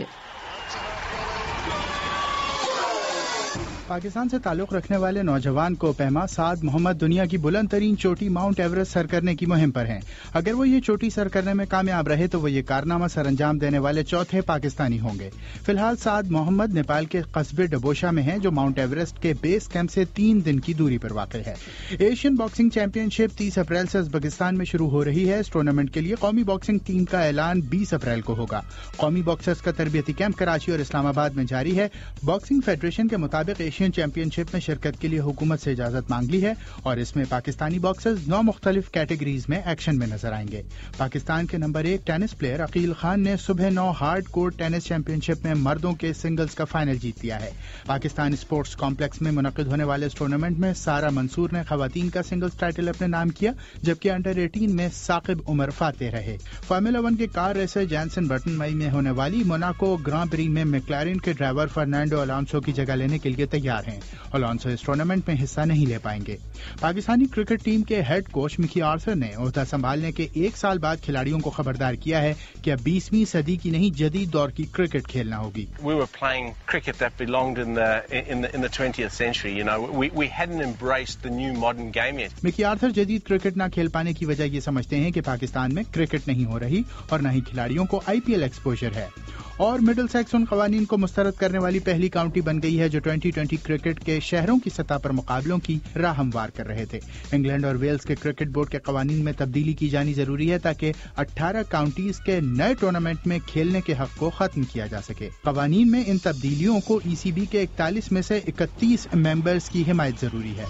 پاکستان سے تعلق رکھنے والے نوجوان کو پہما سعد محمد دنیا کی بلند ترین چوٹی ماؤنٹ ایورسٹ سر کرنے کی مہم پر ہیں. اگر وہ یہ چوٹی سر کرنے میں کامیاب رہے تو وہ یہ کارنامہ سر انجام دینے والے چوتھے پاکستانی ہوں گے. فی الحال سعد محمد نیپال کے قصبے ڈبوشا میں ہیں جو ماؤنٹ ایورسٹ کے بیس کیمپ سے تین دن کی دوری پر واقع ہے. ایشین باکسنگ چیمپئن شپ تیس اپریل سے ازبکستان میں شروع ہو رہی ہے. اس ٹورنامنٹ کے لیے قومی باکسنگ ٹیم کا اعلان بیس اپریل کو ہوگا. قومی باکسرز کا تربیتی کیمپ کراچی اور اسلام آباد میں جاری ہے. باکسنگ فیڈریشن کے مطابق ایشین چیمپئن شپ میں شرکت کے لیے حکومت سے اجازت مانگ لی ہے اور اس میں پاکستانی باکسرز نو مختلف کیٹیگریز میں ایکشن میں نظر آئیں گے. پاکستان کے نمبر ایک ٹینس پلیئر عقیل خان نے صبح نو hard court tennis championship میں مردوں کے سنگلز کا فائنل جیت لیا ہے. پاکستان اسپورٹس کمپلیکس میں منعقد ہونے والے اس ٹورنامنٹ میں سارا منصور نے خواتین کا سنگلز ٹائٹل اپنے نام کیا، جبکہ انڈر ایٹین میں ثاقب عمر فاتح رہے. فارمولا ون کے کار ریسر جینسن بٹن مئی میں ہونے والی موناکو گراں پری میں میکلارن کے ڈرائیور فرنانڈو الونسو کی جگہ لینے کے لیے تیار ہیں. الونسو اس ٹورنامنٹ میں حصہ نہیں لے پائیں گے. پاکستانی کرکٹ ٹیم کے ہیڈ کوچ مکی آرتھر نے عہدہ سنبھالنے کے ایک سال بعد کھلاڑیوں کو خبردار کیا ہے کہ اب بیسویں صدی کی نہیں جدید دور کی کرکٹ کھیلنا ہوگی. We were playing cricket that belonged in the in the in the twentieth century. You know, we we hadn't embraced the new modern game yet. Mickey Arthur جدید کرکٹ نہ کھیل پانے کی وجہ یہ سمجھتے ہیں کہ پاکستان میں کرکٹ نہیں ہو رہی اور نہ ہی کھلاڑیوں کو آئی پی ایل ایکسپوجر ہے. اور مڈل سیکس ان قوانین کو مسترد کرنے والی پہلی کاؤنٹی بن گئی ہے جو ٹوئنٹی ٹوئنٹی کرکٹ کے شہروں کی سطح پر مقابلوں کی راہ ہموار کر رہے تھے. انگلینڈ اور ویلز کے کرکٹ بورڈ کے قوانین میں تبدیلی کی جانی ضروری ہے تاکہ اٹھارہ کاؤنٹیز کے نئے ٹورنامنٹ میں کھیلنے کے حق کو ختم کیا جا سکے. قوانین میں ان تبدیلیوں کو ای سی بی کے اکتالیس میں سے اکتیس ممبرز کی حمایت ضروری ہے.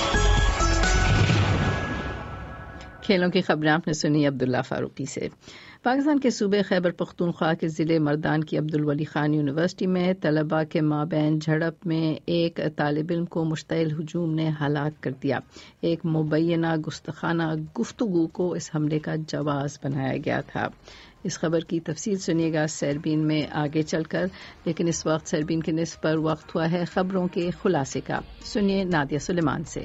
کھیلوں کی خبریں آپ نے سنی عبداللہ فاروقی سے. پاکستان کے صوبے خیبر پختونخوا کے ضلع مردان کی عبدالولی خان یونیورسٹی میں طلباء کے مابین جھڑپ میں ایک طالب علم کو مشتعل ہجوم نے ہلاک کر دیا. ایک مبینہ گستاخانہ گفتگو کو اس حملے کا جواز بنایا گیا تھا. اس خبر کی تفصیل سنیے گا سیربین میں آگے چل کر، لیکن اس وقت سیربین کے نصف پر وقت ہوا ہے خبروں کے خلاصے کا. سنیے نادیہ سلیمان سے.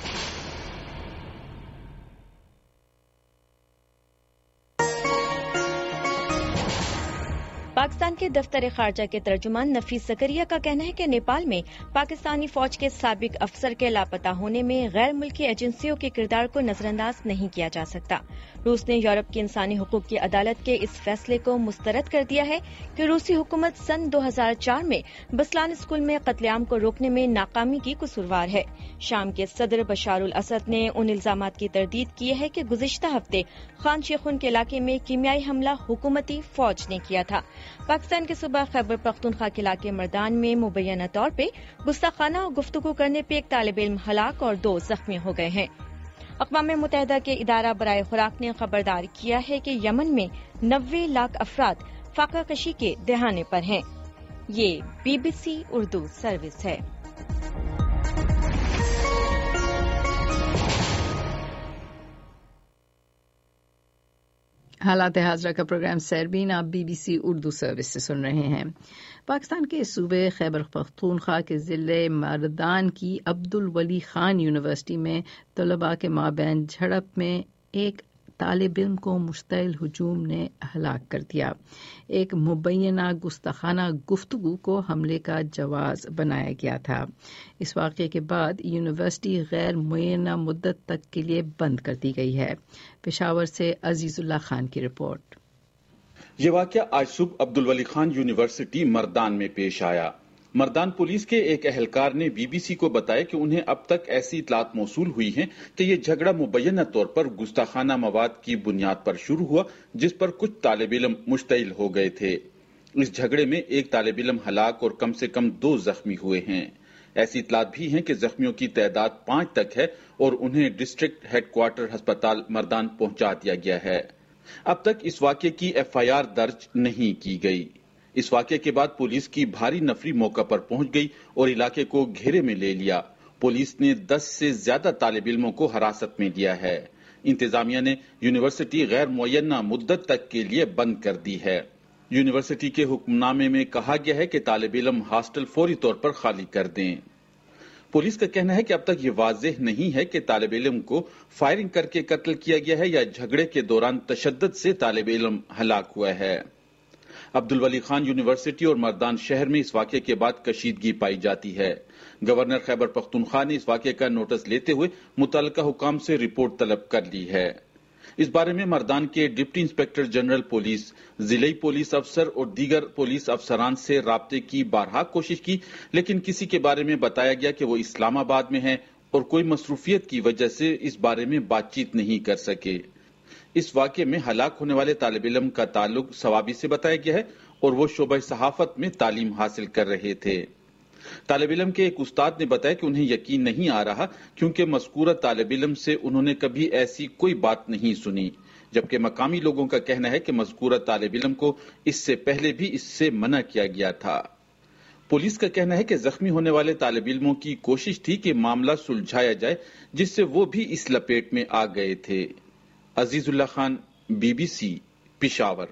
پاکستان کے دفتر خارجہ کے ترجمان نفیس زکریا کا کہنا ہے کہ نیپال میں پاکستانی فوج کے سابق افسر کے لاپتہ ہونے میں غیر ملکی ایجنسیوں کے کردار کو نظر انداز نہیں کیا جا سکتا. روس نے یورپ کی انسانی حقوق کی عدالت کے اس فیصلے کو مسترد کر دیا ہے کہ روسی حکومت سن دو ہزار چار میں بسلان اسکول میں قتل عام کو روکنے میں ناکامی کی قصوروار ہے. شام کے صدر بشار الاسد نے ان الزامات کی تردید کی ہے کہ گزشتہ ہفتے خان شیخون کے علاقے میں کیمیائی حملہ حکومتی فوج نے کیا تھا. پاکستان کے صوبہ خیبر پختونخوا کے علاقے مردان میں مبینہ طور پہ گستاخانہ گفتگو کرنے پہ ایک طالب علم ہلاک اور دو زخمی ہو گئے ہیں۔ اقوام متحدہ کے ادارہ برائے خوراک نے خبردار کیا ہے کہ یمن میں نوے لاکھ افراد فاقہ کشی کے دہانے پر ہیں۔ یہ B B C Urdu service ہے۔ حالات حاضرہ کا پروگرام سیربین آپ B B C Urdu service سے سن رہے ہیں۔ پاکستان کے صوبے خیبر پختونخوا کے ضلع مردان کی عبدالولی خان یونیورسٹی میں طلباء کے مابین جھڑپ میں ایک طالب علم کو مشتعل ہجوم نے ہلاک کر دیا۔ ایک مبینہ گستاخانہ گفتگو کو حملے کا جواز بنایا گیا تھا۔ اس واقعے کے بعد یونیورسٹی غیر معینہ مدت تک کے لیے بند کر دی گئی ہے۔ پشاور سے عزیز اللہ خان کی رپورٹ۔ یہ واقعہ آج صبح عبدالولی خان یونیورسٹی مردان میں پیش آیا۔ مردان پولیس کے ایک اہلکار نے بی بی سی کو بتایا کہ انہیں اب تک ایسی اطلاعات موصول ہوئی ہیں کہ یہ جھگڑا مبینہ طور پر گستاخانہ مواد کی بنیاد پر شروع ہوا، جس پر کچھ طالب علم مشتعل ہو گئے تھے۔ اس جھگڑے میں ایک طالب علم ہلاک اور کم سے کم دو زخمی ہوئے ہیں۔ ایسی اطلاعات بھی ہیں کہ زخمیوں کی تعداد پانچ تک ہے اور انہیں ڈسٹرکٹ ہیڈ کوارٹر ہسپتال مردان پہنچا دیا گیا ہے۔ اب تک اس واقعے کی ایف آئی آر درج نہیں کی گئی۔ اس واقعے کے بعد پولیس کی بھاری نفری موقع پر پہنچ گئی اور علاقے کو گھیرے میں لے لیا۔ پولیس نے دس سے زیادہ طالب علموں کو حراست میں لیا ہے۔ انتظامیہ نے یونیورسٹی غیر معینہ مدت تک کے لیے بند کر دی ہے۔ یونیورسٹی کے حکم نامے میں کہا گیا ہے کہ طالب علم ہاسٹل فوری طور پر خالی کر دیں۔ پولیس کا کہنا ہے کہ اب تک یہ واضح نہیں ہے کہ طالب علم کو فائرنگ کر کے قتل کیا گیا ہے یا جھگڑے کے دوران تشدد سے طالب علم ہلاک ہوا ہے۔ عبدالولی خان یونیورسٹی اور مردان شہر میں اس واقعے کے بعد کشیدگی پائی جاتی ہے۔ گورنر خیبر پختونخوا نے اس واقعے کا نوٹس لیتے ہوئے متعلقہ حکام سے رپورٹ طلب کر لی ہے۔ اس بارے میں مردان کے ڈپٹی انسپکٹر جنرل پولیس، ضلعی پولیس افسر اور دیگر پولیس افسران سے رابطے کی بارہا کوشش کی، لیکن کسی کے بارے میں بتایا گیا کہ وہ اسلام آباد میں ہیں اور کوئی مصروفیت کی وجہ سے اس بارے میں بات چیت نہیں کر سکے۔ اس واقعے میں ہلاک ہونے والے طالب علم کا تعلق ثوابی سے بتایا گیا ہے اور وہ شعبہ صحافت میں تعلیم حاصل کر رہے تھے۔ طالب علم کے ایک استاد نے بتایا کہ انہیں یقین نہیں آ رہا کیونکہ مذکورہ طالب علم سے انہوں نے کبھی ایسی کوئی بات نہیں سنی، جبکہ مقامی لوگوں کا کہنا ہے کہ مذکورہ طالب علم کو اس سے پہلے بھی اس سے منع کیا گیا تھا۔ پولیس کا کہنا ہے کہ زخمی ہونے والے طالب علموں کی کوشش تھی کہ معاملہ سلجھایا جائے، جس سے وہ بھی اس لپیٹ میں آ گئے تھے۔ Azizullah Khan, B B C, Peshawar.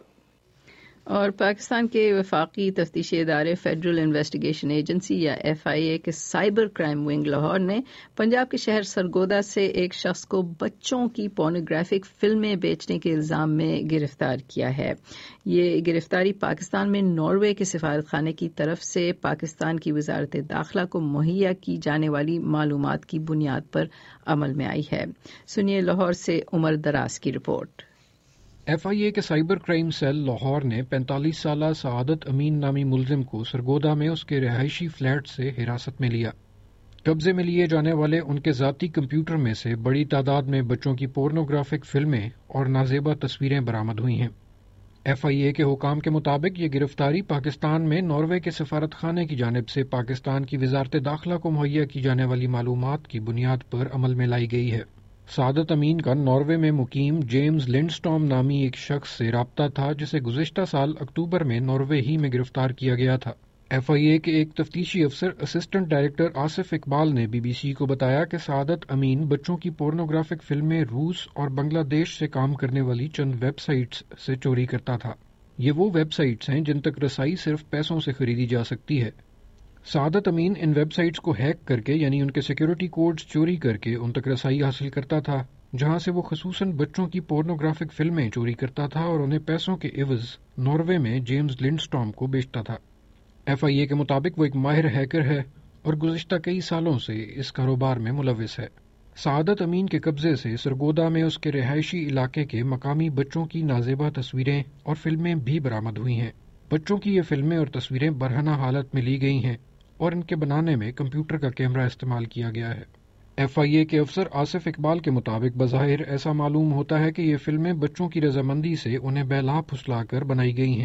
اور پاکستان کے وفاقی تفتیشی ادارے فیڈرل انویسٹیگیشن ایجنسی یا ایف آئی اے کے سائبر کرائم ونگ لاہور نے پنجاب کے شہر سرگودا سے ایک شخص کو بچوں کی پورنوگرافک فلمیں بیچنے کے الزام میں گرفتار کیا ہے۔ یہ گرفتاری پاکستان میں ناروے کے سفارت خانے کی طرف سے پاکستان کی وزارت داخلہ کو مہیا کی جانے والی معلومات کی بنیاد پر عمل میں آئی ہے۔ سنیے لاہور سے عمر دراز کی رپورٹ۔ ایف آئی اے کے سائبر کرائم سیل لاہور نے پینتالیس سالہ سعادت امین نامی ملزم کو سرگودا میں اس کے رہائشی فلیٹ سے حراست میں لیا۔ قبضے میں لیے جانے والے ان کے ذاتی کمپیوٹر میں سے بڑی تعداد میں بچوں کی پورنوگرافک فلمیں اور نازیبا تصویریں برآمد ہوئی ہیں۔ ایف آئی اے کے حکام کے مطابق یہ گرفتاری پاکستان میں ناروے کے سفارت خانے کی جانب سے پاکستان کی وزارت داخلہ کو مہیا کی جانے والی معلومات کی بنیاد پر عمل میں لائی گئی ہے۔ سعادت امین کا ناروے میں مقیم جیمز لنڈسٹام نامی ایک شخص سے رابطہ تھا، جسے گزشتہ سال اکتوبر میں ناروے ہی میں گرفتار کیا گیا تھا۔ ایف آئی اے کے ایک تفتیشی افسر اسسٹنٹ ڈائریکٹر آصف اقبال نے بی بی سی کو بتایا کہ سعادت امین بچوں کی پورنوگرافک فلمیں روس اور بنگلہ دیش سے کام کرنے والی چند ویب سائٹس سے چوری کرتا تھا۔ یہ وہ ویب سائٹس ہیں جن تک رسائی صرف پیسوں سے خریدی جا سکتی ہے۔ سعادت امین ان ویب سائٹس کو ہیک کر کے یعنی ان کے سیکیورٹی کوڈز چوری کر کے ان تک رسائی حاصل کرتا تھا، جہاں سے وہ خصوصاً بچوں کی پورنوگرافک فلمیں چوری کرتا تھا اور انہیں پیسوں کے عوض ناروے میں جیمز لنڈسٹام کو بیچتا تھا۔ ایف آئی اے کے مطابق وہ ایک ماہر ہیکر ہے اور گزشتہ کئی سالوں سے اس کاروبار میں ملوث ہے۔ سعادت امین کے قبضے سے سرگودا میں اس کے رہائشی علاقے کے مقامی بچوں کی نازیبا تصویریں اور فلمیں بھی برآمد ہوئی ہیں۔ بچوں کی یہ فلمیں اور تصویریں برہنہ حالت میں لی گئی ہیں اور ان کے بنانے میں کمپیوٹر کا کیمرہ استعمال کیا گیا ہے۔ ایف آئی اے کے افسر آصف اقبال کے مطابق بظاہر ایسا معلوم ہوتا ہے کہ یہ فلمیں بچوں کی رضامندی سے انہیں بہلا پھسلا کر بنائی گئی ہیں۔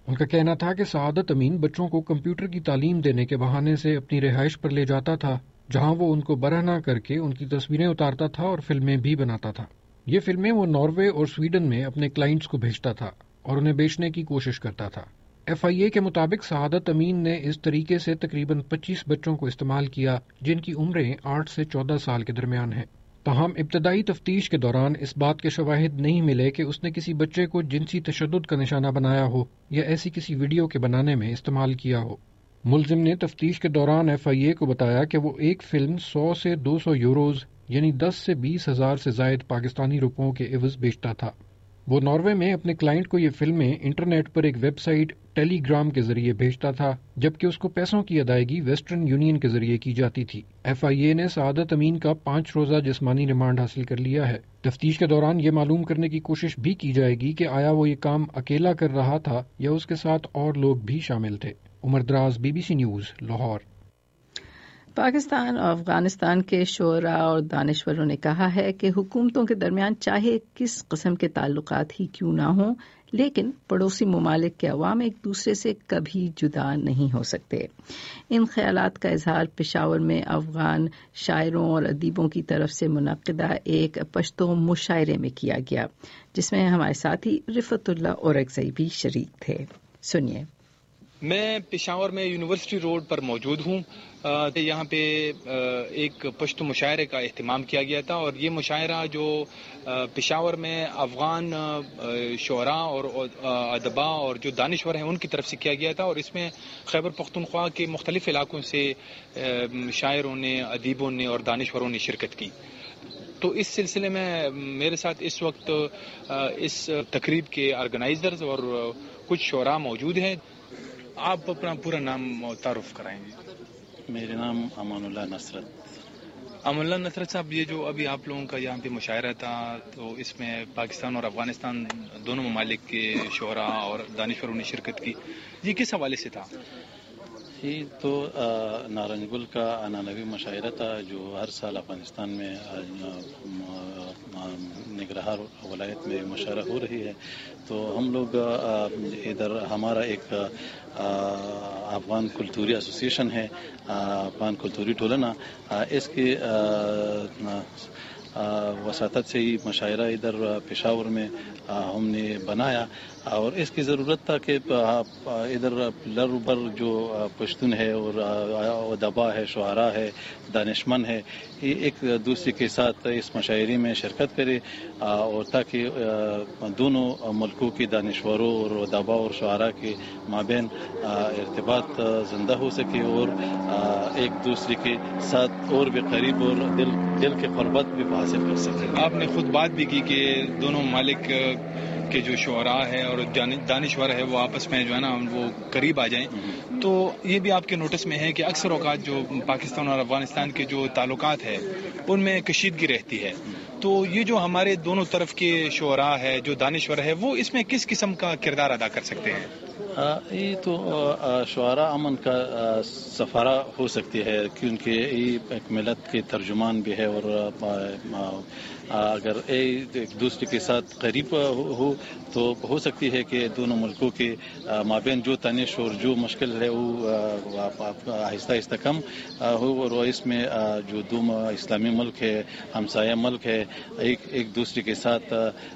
ان کا کہنا تھا کہ سعادت امین بچوں کو کمپیوٹر کی تعلیم دینے کے بہانے سے اپنی رہائش پر لے جاتا تھا، جہاں وہ ان کو برہنہ کر کے ان کی تصویریں اتارتا تھا اور فلمیں بھی بناتا تھا۔ یہ فلمیں وہ ناروے اور سویڈن میں اپنے کلائنٹس کو بھیجتا تھا اور انہیں بیچنے کی کوشش کرتا تھا۔ ایف آئی اے کے مطابق سعادت امین نے اس طریقے سے تقریباً پچیس بچوں کو استعمال کیا جن کی عمریں آٹھ سے چودہ سال کے درمیان ہیں۔ تاہم ابتدائی تفتیش کے دوران اس بات کے شواہد نہیں ملے کہ اس نے کسی بچے کو جنسی تشدد کا نشانہ بنایا ہو یا ایسی کسی ویڈیو کے بنانے میں استعمال کیا ہو۔ ملزم نے تفتیش کے دوران ایف آئی اے کو بتایا کہ وہ ایک فلم سو سے دو سو یوروز یعنی دس سے بیس ہزار سے زائد پاکستانی روپوں کے عوض بیچتا تھا۔ وہ ناروے میں اپنے کلائنٹ کو یہ فلمیں انٹرنیٹ پر ایک ویب سائٹ ٹیلی گرام کے ذریعے بھیجتا تھا، جبکہ اس کو پیسوں کی ادائیگی ویسٹرن یونین کے ذریعے کی جاتی تھی۔ ایف آئی اے نے سعادت امین کا پانچ روزہ جسمانی ریمانڈ حاصل کر لیا ہے۔ تفتیش کے دوران یہ معلوم کرنے کی کوشش بھی کی جائے گی کہ آیا وہ یہ کام اکیلا کر رہا تھا یا اس کے ساتھ اور لوگ بھی شامل تھے۔ Umar Daraz, B B C news, Lahore. Pakistan اور افغانستان کے شعراء اور دانشوروں نے کہا ہے کہ حکومتوں کے درمیان چاہے کس قسم کے تعلقات ہی کیوں نہ ہوں، لیکن پڑوسی ممالک کے عوام ایک دوسرے سے کبھی جدا نہیں ہو سکتے۔ ان خیالات کا اظہار پشاور میں افغان شاعروں اور ادیبوں کی طرف سے منعقدہ ایک پشتو مشاعرے میں کیا گیا، جس میں ہمارے ساتھی رفعت اللہ اورکزئی بھی شریک تھے۔ سنیے۔ میں پشاور میں یونیورسٹی روڈ پر موجود ہوں۔ یہاں پہ ایک پشتو مشاعرے کا اہتمام کیا گیا تھا، اور یہ مشاعرہ جو پشاور میں افغان شعراء اور ادباء اور جو دانشور ہیں ان کی طرف سے کیا گیا تھا، اور اس میں خیبر پختونخوا کے مختلف علاقوں سے شاعروں نے، ادیبوں نے اور دانشوروں نے شرکت کی۔ تو اس سلسلے میں میرے ساتھ اس وقت اس تقریب کے آرگنائزرز اور کچھ شعراء موجود ہیں۔ آپ اپنا پورا نام تعارف کرائیں گے؟ میرا نام امان اللہ نصرت۔ امان اللہ نصرت صاحب، یہ جو ابھی آپ لوگوں کا یہاں پہ مشاعرہ تھا، تو اس میں پاکستان اور افغانستان دونوں ممالک کے شعراء اور دانشوروں نے شرکت کی، یہ کس حوالے سے تھا؟ یہ تو نارنج گل کا انانوی مشاعرہ تھا جو ہر سال افغانستان میں نگرہار ولایت میں مشاعرہ ہو رہی ہے۔ تو ہم لوگ ادھر ہمارا ایک افغان کلتوری ایسوسیشن ہے، افغان کلتوری ٹولنا، اس کی وساطت سے ہی مشاعرہ ادھر پشاور میں ہم نے بنایا، اور اس کی ضرورت تھا کہ ادھر لر بر جو پشتون ہے اور ادبا ہے، شعراء ہے، دانشمند ہے، یہ ایک دوسرے کے ساتھ اس مشاعرے میں شرکت کرے، اور تاکہ دونوں ملکوں کے دانشوروں اور ادبا اور شعراء کے مابین ارتباط زندہ ہو سکے، اور ایک دوسرے کے ساتھ اور بھی قریب اور دل دل کے قربت بھی حاصل کر سکے۔ آپ نے خود بات بھی کی کہ دونوں ممالک کے جو شعراء ہے اور دانشور ہے وہ آپس میں جو ہے نا وہ قریب آ جائیں، تو یہ بھی آپ کے نوٹس میں ہے کہ اکثر اوقات جو پاکستان اور افغانستان کے جو تعلقات ہے ان میں کشیدگی رہتی ہے، تو یہ جو ہمارے دونوں طرف کے شعراء ہے، جو دانشور ہے، وہ اس میں کس قسم کا کردار ادا کر سکتے ہیں؟ یہ تو شعراء امن کا سفارہ ہو سکتی ہے، کیونکہ یہ ایک ملت کے ترجمان بھی ہے، اور اگر ایک دوسرے کے ساتھ قریب ہو تو ہو سکتی ہے کہ دونوں ملکوں کے مابین جو تنش اور جو مشکل ہے وہ آہستہ آہستہ کم ہو، اور اس میں جو دو اسلامی ملک ہے، ہمسایہ ملک ہے، ایک ایک دوسرے کے ساتھ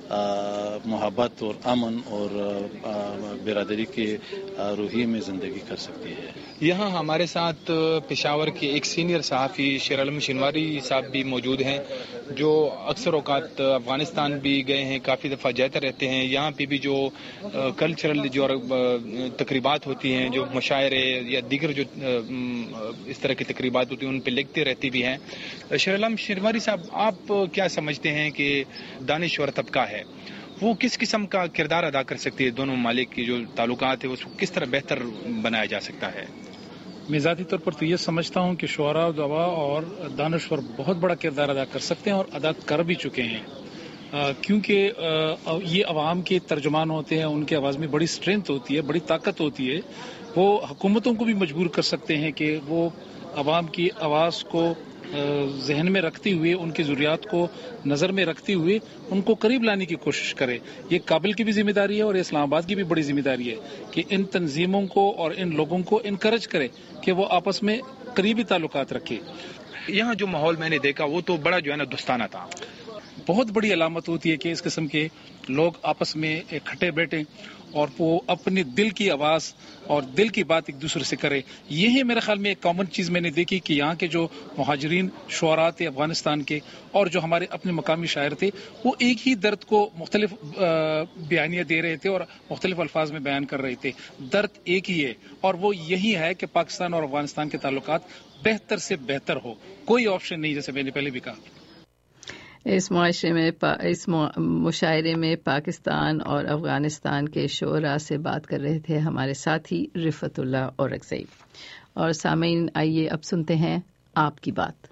محبت اور امن اور برادری کے روحیے میں زندگی کر سکتی ہے۔ یہاں ہمارے ساتھ پشاور کے ایک سینئر صحافی شیر عالم شنواری صاحب بھی موجود ہیں، جو اکثر اوقات افغانستان بھی گئے ہیں، کافی دفعہ جاتے رہتے ہیں۔ یہاں پہ بھی جو کلچرل جو تقریبات ہوتی ہیں، جو مشاعرے یا دیگر جو اس طرح کی تقریبات ہوتی ہیں، ان پہ لکھتے رہتی بھی ہیں۔ شیر عالم شنواری صاحب، آپ کیا سمجھتے ہیں کہ دانشور طبقہ ہے وہ کس قسم کا کردار ادا کر سکتی ہے؟ دونوں ممالک کے جو تعلقات ہیں اس کو کس طرح بہتر بنایا جا سکتا ہے؟ میں ذاتی طور پر تو یہ سمجھتا ہوں کہ شعراء دوا اور دانشور بہت بڑا کردار ادا کر سکتے ہیں اور ادا کر بھی چکے ہیں، کیونکہ یہ عوام کے ترجمان ہوتے ہیں، ان کی آواز میں بڑی اسٹرینتھ ہوتی ہے، بڑی طاقت ہوتی ہے۔ وہ حکومتوں کو بھی مجبور کر سکتے ہیں کہ وہ عوام کی آواز کو ذہن میں رکھتے ہوئے، ان کی ضروریات کو نظر میں رکھتے ہوئے ان کو قریب لانے کی کوشش کرے. یہ کابل کی بھی ذمہ داری ہے اور اسلام آباد کی بھی بڑی ذمہ داری ہے کہ ان تنظیموں کو اور ان لوگوں کو انکریج کرے کہ وہ آپس میں قریبی تعلقات رکھے. یہاں جو ماحول میں نے دیکھا وہ تو بڑا جو ہے نا دوستانہ تھا. بہت بڑی علامت ہوتی ہے کہ اس قسم کے لوگ آپس میں اکٹھے بیٹھیں اور وہ اپنی دل کی آواز اور دل کی بات ایک دوسرے سے کرے. یہی میرے خیال میں ایک کامن چیز میں نے دیکھی کہ یہاں کے جو مہاجرین شعراء تھے افغانستان کے اور جو ہمارے اپنے مقامی شاعر تھے وہ ایک ہی درد کو مختلف بیانیہ دے رہے تھے اور مختلف الفاظ میں بیان کر رہے تھے. درد ایک ہی ہے اور وہ یہی ہے کہ پاکستان اور افغانستان کے تعلقات بہتر سے بہتر ہو. کوئی آپشن نہیں، جیسے میں نے پہلے بھی کہا. اس معاشرے میں اس مشاعرے میں پاکستان اور افغانستان کے شعراء سے بات کر رہے تھے ہمارے ساتھی رفعت اللہ اورکزئی. اور سامعین، آئیے اب سنتے ہیں آپ کی بات.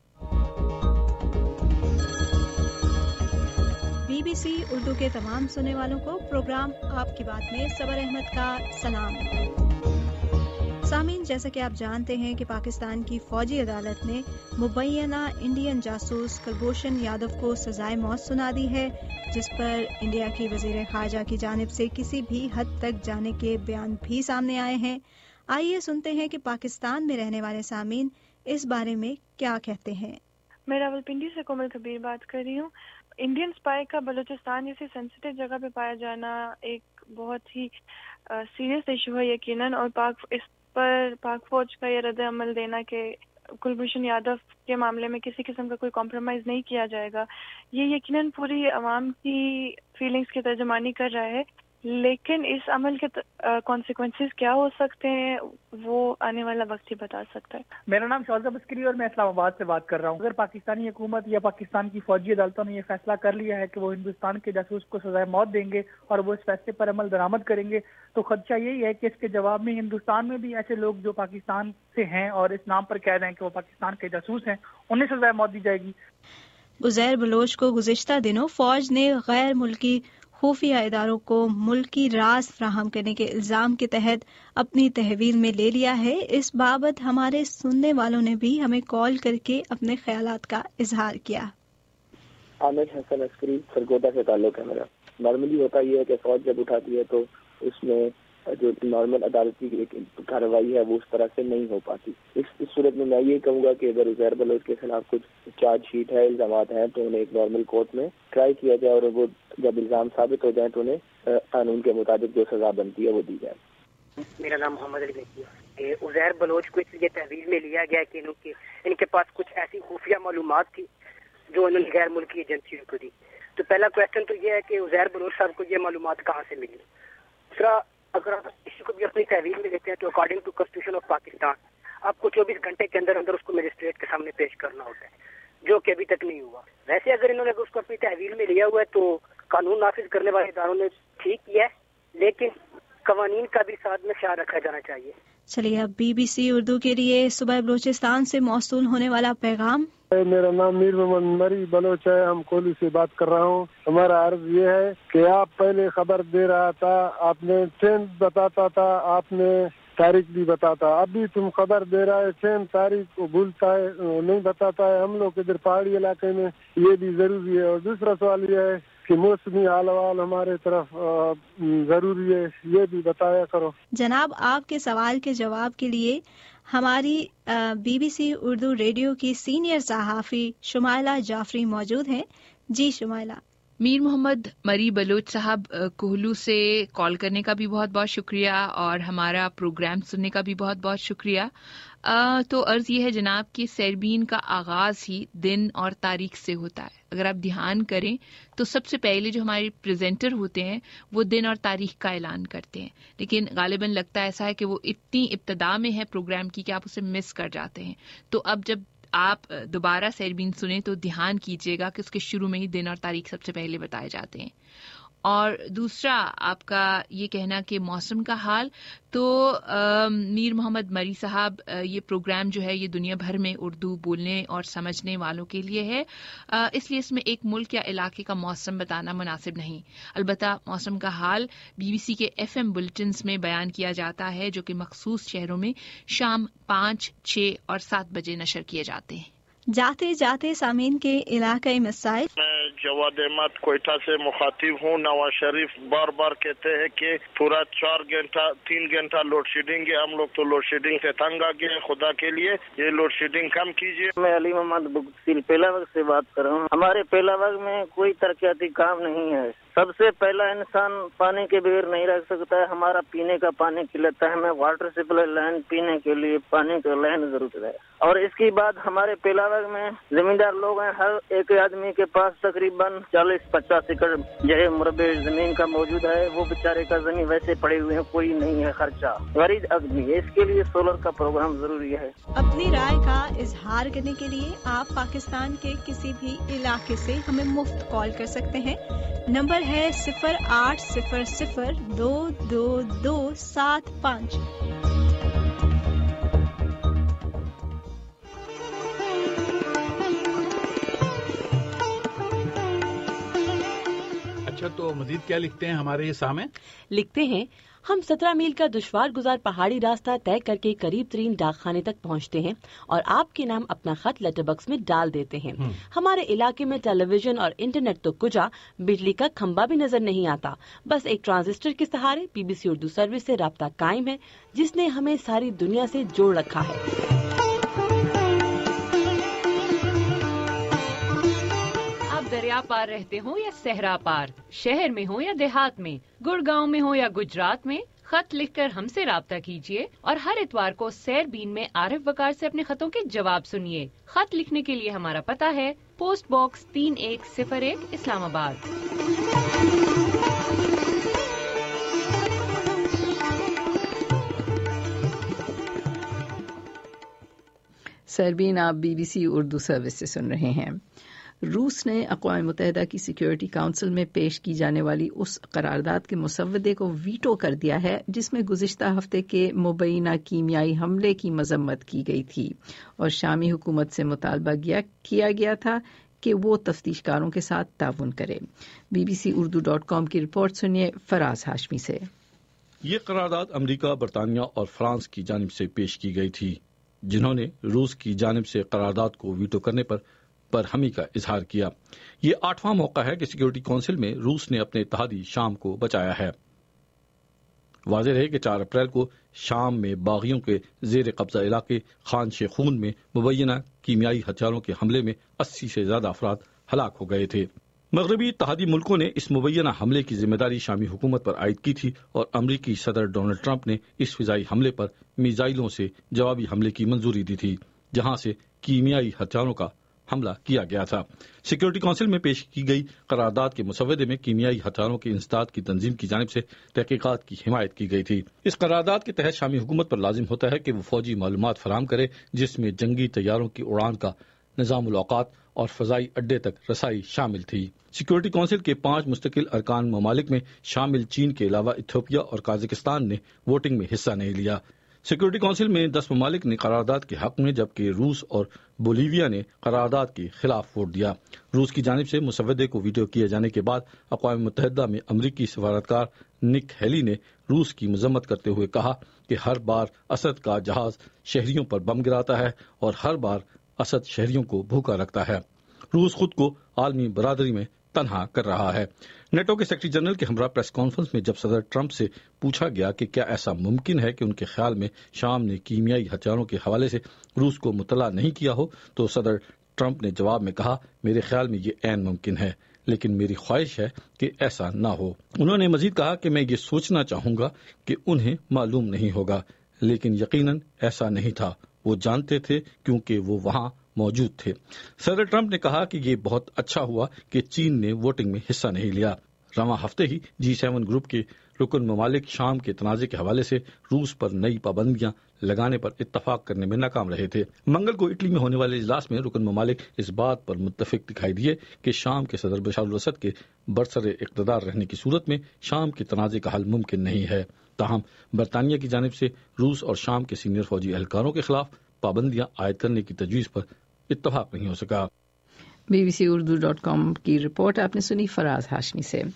بی بی سی اردو کے تمام سننے والوں کو پروگرام آپ کی بات میں صبر احمد کا سلام. سامعین، جیسا کہ آپ جانتے ہیں کہ پاکستان کی فوجی عدالت نے مبینہ انڈین جاسوس کلبھوشن یادو کو سزائے موت سنا دی ہے، جس پر انڈیا کی وزیر خارجہ کی جانب سے کسی بھی حد تک جانے کے بیان بھی سامنے آئے ہیں. آئیے سنتے ہیں کہ پاکستان میں رہنے والے سامعین اس بارے میں کیا کہتے ہیں. میں راولپنڈی سے کومل کبیر بات کر رہی ہوں. انڈین سپائی کا بلوچستان جیسی سینسیٹیو جگہ پہ پایا جانا ایک بہت ہی سیریس ایشو ہے یقیناً، اور پاک اس پر پاک فوج کا یہ رد عمل دینا کہ کلبھوشن یادو کے معاملے میں کسی قسم کا کوئی کمپرومائز نہیں کیا جائے گا، یہ یقیناً پوری عوام کی فیلنگز کی ترجمانی کر رہا ہے. لیکن اس عمل کے کانسیکوینسز کیا ہو سکتے ہیں وہ آنے والا وقت ہی بتا سکتا ہے. میرا نام شوزہ بسکری اور میں اسلام آباد سے بات کر رہا ہوں. اگر پاکستانی حکومت یا پاکستان کی فوجی عدالتوں نے یہ فیصلہ کر لیا ہے کہ وہ ہندوستان کے جاسوس کو سزائے موت دیں گے اور وہ اس فیصلے پر عمل درآمد کریں گے، تو خدشہ یہی ہے کہ اس کے جواب میں ہندوستان میں بھی ایسے لوگ جو پاکستان سے ہیں اور اس نام پر کہہ رہے ہیں کہ وہ پاکستان کے جاسوس ہیں، انہیں سزائے موت دی جائے گی. عزیر بلوچ کو گزشتہ دنوں فوج نے غیر ملکی خفیہ اداروں کو ملکی راز فراہم کرنے کے الزام کے تحت اپنی تحویل میں لے لیا ہے. اس بابت ہمارے سننے والوں نے بھی ہمیں کال کر کے اپنے خیالات کا اظہار کیا. عامر حسن عسکری سرگودا سے تعلق ہے میرا. نارملی ہوتا یہ ہے کہ فوج جب اٹھاتی ہے تو اس میں جو نارمل عدالتی ایک کارروائی ہے وہ اس طرح سے نہیں ہو پاتی. اس اس صورت میں میں یہ کہوں گا کہ اگر عزیر بلوچ کے خلاف کچھ چارج شیٹ ہے، الزامات ہیں، تو انہیں ایک نارمل کورٹ میں ٹرائی کیا جائے اور وہ جب الزام ثابت ہو جائیں تو انہیں قانون کے مطابق جو سزا بنتی ہے وہ دی جائے. میرا نام محمد علی ہے. عزیر بلوچ کو اس لیے تحویل میں لیا گیا کہ ان کے پاس کچھ ایسی خفیہ معلومات تھی جو انہوں نے غیر ملکی ایجنسیوں کو دی. تو پہلا کوشچن تو یہ ہے کہ عزیر بلوچ صاحب کو یہ معلومات کہاں سے ملی. دوسرا، اگر آپ کسی کو بھی اپنی تحویل میں لیتے ہیں تو according to constitution of Pakistan آپ کو چوبیس گھنٹے کے اندر اندر اس کو مجسٹریٹ کے سامنے پیش کرنا ہوتا ہے، جو کہ ابھی تک نہیں ہوا. ویسے اگر انہوں نے اس کو اپنی تحویل میں لیا ہوا ہے تو قانون نافذ کرنے والے اداروں نے ٹھیک کیا ہے، لیکن قوانین کا بھی ساتھ میں خیال رکھا جانا چاہیے. چلیے اب بی بی سی اردو کے لیے صوبہ بلوچستان سے موصول ہونے والا پیغام. میرا نام میر محمد مری بلوچ ہے، ہم کولی سے بات کر رہا ہوں. ہمارا عرض یہ ہے کہ آپ پہلے خبر دے رہا تھا، آپ نے ٹرین بتاتا تھا، آپ نے تاریخ بھی بتاتا. ابھی تم خبر دے رہا ہے ٹرین تاریخ کو بھولتا ہے، نہیں بتاتا ہے. ہم لوگ ادھر پہاڑی علاقے میں یہ بھی ضروری ہے. اور دوسرا سوال یہ ہے کہ موسمی حال حوال ہمارے طرف ضروری ہے، یہ بھی بتایا کرو. جناب، آپ کے سوال کے جواب کے لیے ہماری B B C Urdu radio کی سینئر صحافی شمائلہ جعفری موجود ہیں. جی شمائلہ. میر محمد مری بلوچ صاحب، کوہلو سے کال کرنے کا بھی بہت بہت شکریہ اور ہمارا پروگرام سننے کا بھی بہت بہت شکریہ. آ, تو عرض یہ ہے جناب کہ سیربین کا آغاز ہی دن اور تاریخ سے ہوتا ہے. اگر آپ دھیان کریں تو سب سے پہلے جو ہمارے پریزنٹر ہوتے ہیں وہ دن اور تاریخ کا اعلان کرتے ہیں، لیکن غالباً لگتا ایسا ہے کہ وہ اتنی ابتدا میں ہے پروگرام کی کہ آپ اسے مس کر جاتے ہیں. تو اب جب آپ دوبارہ سیربین سنیں تو دھیان کیجیے گا کہ اس کے شروع میں ہی دن اور تاریخ سب سے پہلے بتائے جاتے ہیں. اور دوسرا آپ کا یہ کہنا کہ موسم کا حال، تو میر محمد مری صاحب، یہ پروگرام جو ہے یہ دنیا بھر میں اردو بولنے اور سمجھنے والوں کے لیے ہے، اس لیے اس میں ایک ملک یا علاقے کا موسم بتانا مناسب نہیں. البتہ موسم کا حال بی بی سی کے ایف ایم بلٹنز میں بیان کیا جاتا ہے جو کہ مخصوص شہروں میں شام پانچ، چھ اور سات بجے نشر کیے جاتے ہیں. जाते जाते सामीन के इलाके मसाइल। मैं जवाद अहमद कोयटा से मुखातिब हूँ। नवाज शरीफ बार बार कहते हैं कि पूरा चार घंटा तीन घंटा लोड शेडिंग है, हम लोग तो लोड शेडिंग से तंग आ गए हैं। खुदा के लिए ये लोड शेडिंग कम कीजिए। मैं अली मोहम्मद बुगसिल पेलावग से बात कर रहा हूँ। हमारे पेलावग में कोई तरक्याती काम नहीं है। सबसे पहला इंसान पानी के बगैर नहीं रह सकता है। हमारा पीने का पानी खिलाता है, हमें वाटर सप्लाई लाइन पीने के लिए पानी का लाइन जरूरत है। और इसके बाद हमारे पेलावग में जमींदार लोग हैं, हर एक आदमी के पास तकरीबन चालीस पचास एकड़ जो मुरबे जमीन का मौजूद है। वो बेचारे का जमीन वैसे पड़े हुए हैं, कोई नहीं है खर्चा, गरीब आदमी है। इसके लिए सोलर का प्रोग्राम जरूरी है। अपनी राय का इजहार करने के लिए आप पाकिस्तान के किसी भी इलाके से हमें मुफ्त कॉल कर सकते हैं। नंबर है सिफर आठ सिफर सिफर दो दो दो सात पाँच। अच्छा, तो मजीद क्या लिखते हैं हमारे सामने? लिखते हैं, हम सत्रह मील का दुश्वार गुजार पहाड़ी रास्ता तय करके करीब तरीन डाकखाने तक पहुंचते हैं और आपके नाम अपना खत लेटर बॉक्स में डाल देते हैं। हमारे इलाके में टेलीविजन और इंटरनेट तो कुजा, बिजली का खंबा भी नजर नहीं आता। बस एक ट्रांजिस्टर के सहारे बीबीसी उर्दू सर्विस से राब्ता कायम है, जिसने हमें सारी दुनिया से जोड़ रखा है। दरिया पार रहते हो या सहरा पार, शहर में हो या देहात में, गुड़गांव में हो या गुजरात में, खत लिखकर हमसे राब्ता कीजिए और हर इतवार को सैर बीन में आरिफ वकार से अपने खतों के जवाब सुनिए। खत लिखने के लिए हमारा पता है पोस्ट बॉक्स तीन एक सिफर एक इस्लामाबाद। सरबीन आप बीबीसी उर्दू सर्विस से सुन रहे हैं। रूस ने अक़वाम मुत्तहिदा की सिक्योरिटी काउंसिल में पेश की जाने वाली उस करारदाद के मुसव्वदे को वीटो कर दिया है जिसमें गुज़िश्ता हफ्ते के मुबैना कीमियाई हमले की मजम्मत की गई थी और शामी हुकूमत से मुतालबा किया गया था कि वो तफ्तीशकारों के साथ ताउन करे। बीबीसी उर्दू डॉट कॉम की रिपोर्ट सुनिए फराज हाशमी से। ये करारदाद अमरीका, बरतानिया और फ्रांस की जानिब से पेश की गई थी, जिन्होंने रूस की जानिब से करारदाद को वीटो करने पर बरहमी का इजहार किया। ये आठवां मौका है कि सिक्योरिटी काउंसिल में रूस ने अपने इत्तेहादी शाम को बचाया है। वाज़ेह रहे कि चार अप्रैल को शाम में बागियों के जेर कब्जा इलाके खान शेखून में मुबैना कीमियाई हथियारों के हमले में अस्सी से ज्यादा अफराद हलाक हो गए थे। मगरबी इत्तेहादी मुल्कों ने इस मुबैना हमले की जिम्मेदारी शामी हुकूमत पर आयद की थी और अमरीकी सदर डोनाल्ड ट्रंप ने इस फिजाई हमले पर मिसाइलों से जवाबी हमले की मंजूरी दी थी, जहां से कीमियाई हथियारों का हमला किया गया था। सिक्योरिटी काउंसिल में पेश की गई करारदाद के मुसव्वदे में कीमियाई हथियारों के इंसदाद की तंजीम की जानिब से तहकीकात की हिमायत की गई थी। इस करारदाद के तहत शामी हुकूमत पर लाजिम होता है कि वो फौजी मालूमात फराहम करे, जिसमें जंगी तैयारों की उड़ान का निजामुल औकात और फजाई अड्डे तक रसाई शामिल थी। सिक्योरिटी काउंसिल के पांच मुस्तकिल अरकान ममालिक में शामिल चीन के अलावा इथियोपिया और काजाकिस्तान ने वोटिंग में हिस्सा नहीं लिया। सिक्योरिटी काउंसिल में दस ममालिक ने करारदाद के हक में, जबकि रूस और बोलीविया ने करारदाद के खिलाफ वोट दिया। रूस की जानिब से मुसव्वदे को वीटो किए जाने के बाद अक़वाम मुत्तहिदा में अमरीकी सफारतकार निक हेली ने रूस की मजम्मत करते हुए कहा कि हर बार असद का जहाज शहरियों पर बम गिराता है और हर बार असद शहरियों को भूखा रखता है। रूस खुद को आलमी बरादरी में तनहा कर रहा है। नेटो के सेक्रेटरी जनरल के हमरा प्रेस कॉन्फ्रेंस में जब सदर ट्रंप से पूछा गया कि क्या ऐसा मुमकिन है कि उनके ख्याल में शाम ने कीमियाई हथियारों के हवाले से रूस को मुतला नहीं किया हो, तो सदर ट्रंप ने जवाब में कहा, मेरे ख्याल में ये ऐन मुमकिन है, लेकिन मेरी ख्वाहिश है कि ऐसा ना हो। उन्होंने मजीद कहा कि मैं ये सोचना चाहूंगा कि उन्हें मालूम नहीं होगा, लेकिन यकीनन ऐसा नहीं था। वो जानते थे क्योंकि वो वहां मौजूद थे। सदर ट्रंप ने कहा कि ये बहुत अच्छा हुआ कि चीन ने वोटिंग में हिस्सा नहीं लिया। रवां हफ्ते ही जी सेवन ग्रुप के रुकन ममालिक शाम के तनाजे के हवाले से रूस पर नई पाबंदियां लगाने पर इत्तफाक करने में नाकाम रहे थे। मंगल को इटली में होने वाले इजलास में रुकन ममालिक इस बात पर मुत्तफिक दिखाई दिए कि शाम के सदर बशार अल असद के बरसरे इक़्तिदार रहने की सूरत में शाम के तनाजे का हल मुमकिन नहीं है। ताहम बरतानिया की जानिब से रूस और शाम के सीनियर फौजी एहलकारों के खिलाफ पाबंदियां आयद करने की तजवीज़ पर इत्तफाक नहीं हो सका। बीबीसी उर्दू डॉट कॉम की रिपोर्ट आपने सुनी फराज हाशमी से।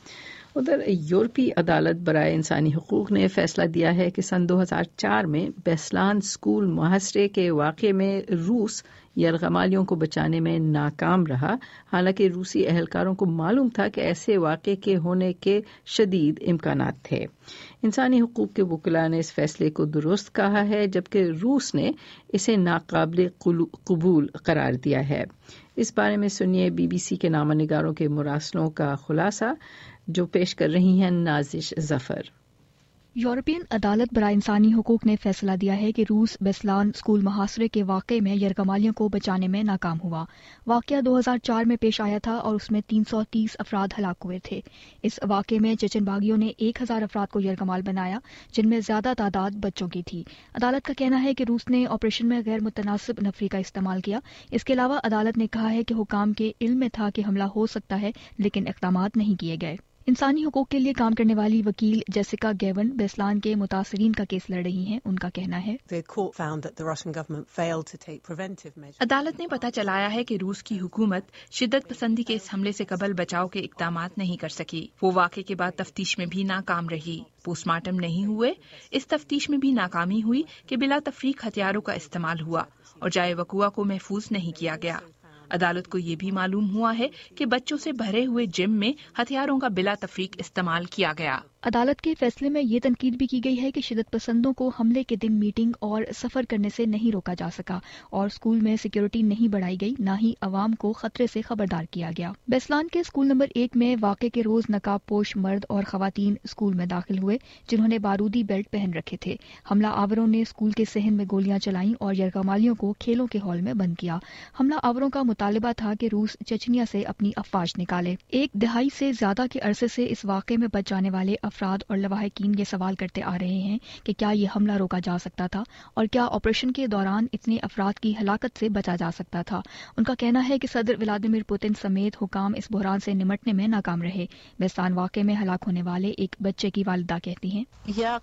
ادھر یورپی عدالت برائے انسانی حقوق نے فیصلہ دیا ہے کہ سن دو ہزار چار میں بیسلان اسکول محاصرے کے واقعے میں روس یرغمالیوں کو بچانے میں ناکام رہا، حالانکہ روسی اہلکاروں کو معلوم تھا کہ ایسے واقعے کے ہونے کے شدید امکانات تھے۔ انسانی حقوق کے وکلاء نے اس فیصلے کو درست کہا ہے، جبکہ روس نے اسے ناقابل قبول قرار دیا ہے۔ اس بارے میں سنیے بی بی سی کے نامہ نگاروں کے مراسلوں کا خلاصہ، جو پیش کر رہی ہیں نازش ظفر۔ یورپین عدالت برائے انسانی حقوق نے فیصلہ دیا ہے کہ روس بیسلان اسکول محاصرے کے واقعے میں یرغمالیوں کو بچانے میں ناکام ہوا۔ واقعہ دو ہزار چار میں پیش آیا تھا اور اس میں تین سو تیس افراد ہلاک ہوئے تھے۔ اس واقعے میں چچن باغیوں نے ایک ہزار افراد کو یرغمال بنایا، جن میں زیادہ تعداد بچوں کی تھی۔ عدالت کا کہنا ہے کہ روس نے آپریشن میں غیر متناسب نفری کا استعمال کیا۔ اس کے علاوہ عدالت نے کہا ہے کہ حکام کے علم میں تھا کہ حملہ ہو سکتا ہے، لیکن اقدامات نہیں کیے گئے۔ انسانی حقوق کے لیے کام کرنے والی وکیل جیسیکا گیون بیسلان کے متاثرین کا کیس لڑ رہی ہیں۔ ان کا کہنا ہے عدالت نے پتہ چلایا ہے کہ روس کی حکومت شدت پسندی کے اس حملے سے قبل بچاؤ کے اقدامات نہیں کر سکی۔ وہ واقعے کے بعد تفتیش میں بھی ناکام رہی، پوسٹ مارٹم نہیں ہوئے۔ اس تفتیش میں بھی ناکامی ہوئی کہ بلا تفریق ہتھیاروں کا استعمال ہوا اور جائے وقوع کو محفوظ نہیں کیا گیا۔ عدالت کو یہ بھی معلوم ہوا ہے کہ بچوں سے بھرے ہوئے جم میں ہتھیاروں کا بلا تفریق استعمال کیا گیا۔ عدالت کے فیصلے میں یہ تنقید بھی کی گئی ہے کہ شدت پسندوں کو حملے کے دن میٹنگ اور سفر کرنے سے نہیں روکا جا سکا اور اسکول میں سیکیورٹی نہیں بڑھائی گئی، نہ ہی عوام کو خطرے سے خبردار کیا گیا۔ بیسلان کے اسکول نمبر ایک میں واقعے کے روز نقاب پوش مرد اور خواتین اسکول میں داخل ہوئے، جنہوں نے بارودی بیلٹ پہن رکھے تھے۔ حملہ آوروں نے اسکول کے صحن میں گولیاں چلائیں اور یرغمالیوں کو کھیلوں کے ہال میں بند کیا۔ حملہ آوروں کا مطالبہ تھا کہ روس چچنیا سے اپنی افواج نکالے۔ ایک دہائی سے زیادہ کے عرصے سے اس واقعے میں بچ جانے والے افراد اور لواحقین یہ سوال کرتے آ رہے ہیں کہ کیا یہ حملہ روکا جا سکتا تھا اور کیا آپریشن کے دوران اتنے افراد کی ہلاکت سے بچا جا سکتا تھا۔ ان کا کہنا ہے کہ صدر ولادیمیر پوتن سمیت حکام اس بحران سے نمٹنے میں ناکام رہے۔ بیسلان واقعے میں ہلاک ہونے والے ایک بچے کی والدہ کہتی ہیں،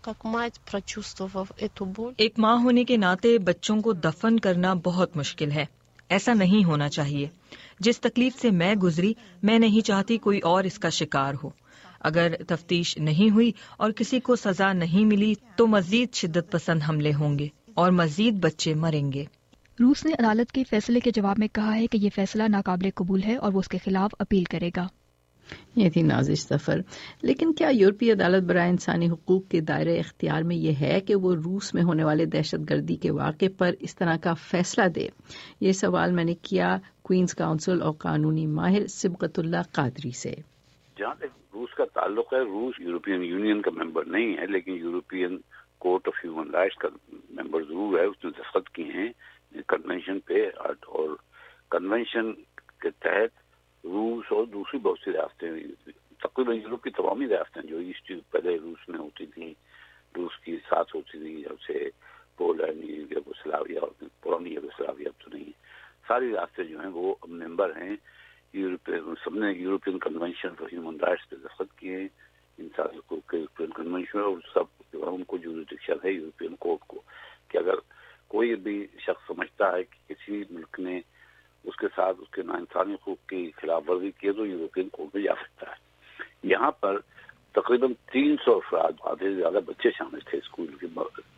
ایک ماں ہونے کے ناطے بچوں کو دفن کرنا بہت مشکل ہے۔ ایسا نہیں ہونا چاہیے۔ جس تکلیف سے میں گزری، میں نہیں چاہتی کوئی اور اس کا شکار ہو۔ اگر تفتیش نہیں ہوئی اور کسی کو سزا نہیں ملی تو مزید شدت پسند حملے ہوں گے اور مزید بچے مریں گے۔ روس نے عدالت کے فیصلے کے جواب میں کہا ہے کہ یہ فیصلہ ناقابل قبول ہے اور وہ اس کے خلاف اپیل کرے گا۔ یہ تھی نازش ظفر۔ لیکن کیا یورپی عدالت برائے انسانی حقوق کے دائرے اختیار میں یہ ہے کہ وہ روس میں ہونے والے دہشت گردی کے واقعے پر اس طرح کا فیصلہ دے؟ یہ سوال میں نے کیا کوئنز کاؤنسل اور قانونی ماہر سبقت اللہ قادری سے۔ جہاں تک روس کا تعلق ہے، روس یورپین یونین کا ممبر نہیں ہے، لیکن European court of human rights کا ممبر ضرور ہے۔ اس نے دستخط کیے ہیں کنونشن پہ، اور کنونشن کے تحت روس اور دوسری بہت سی ریاستیں، تقریباً یورپ کی تمام ریاستیں جو ایسٹ پہلے روس میں ہوتی تھیں، روس کی ساتھ ہوتی تھی، جب سے پولینڈ، یوگوسلاویا، پرانی یوگوسلاویا اب تو نہیں، ساری ریاستیں جو ہیں وہ ممبر ہیں یورپین۔ سب نے European convention for human rights پہ دستخط کیے ہیں، انسانی حقوق کے یورپین کنونشن، اور سب ان کو جوریڈکشن ہے یورپین کورٹ کو کہ اگر کوئی بھی شخص سمجھتا ہے کہ کسی ملک نے اس کے ساتھ اس کے انسانی حقوق کی خلاف ورزی کی تو یورپین کورٹ میں جا سکتا ہے۔ یہاں پر تقریباً تین سو افراد، آدھے سے زیادہ بچے شامل تھے، اسکول کے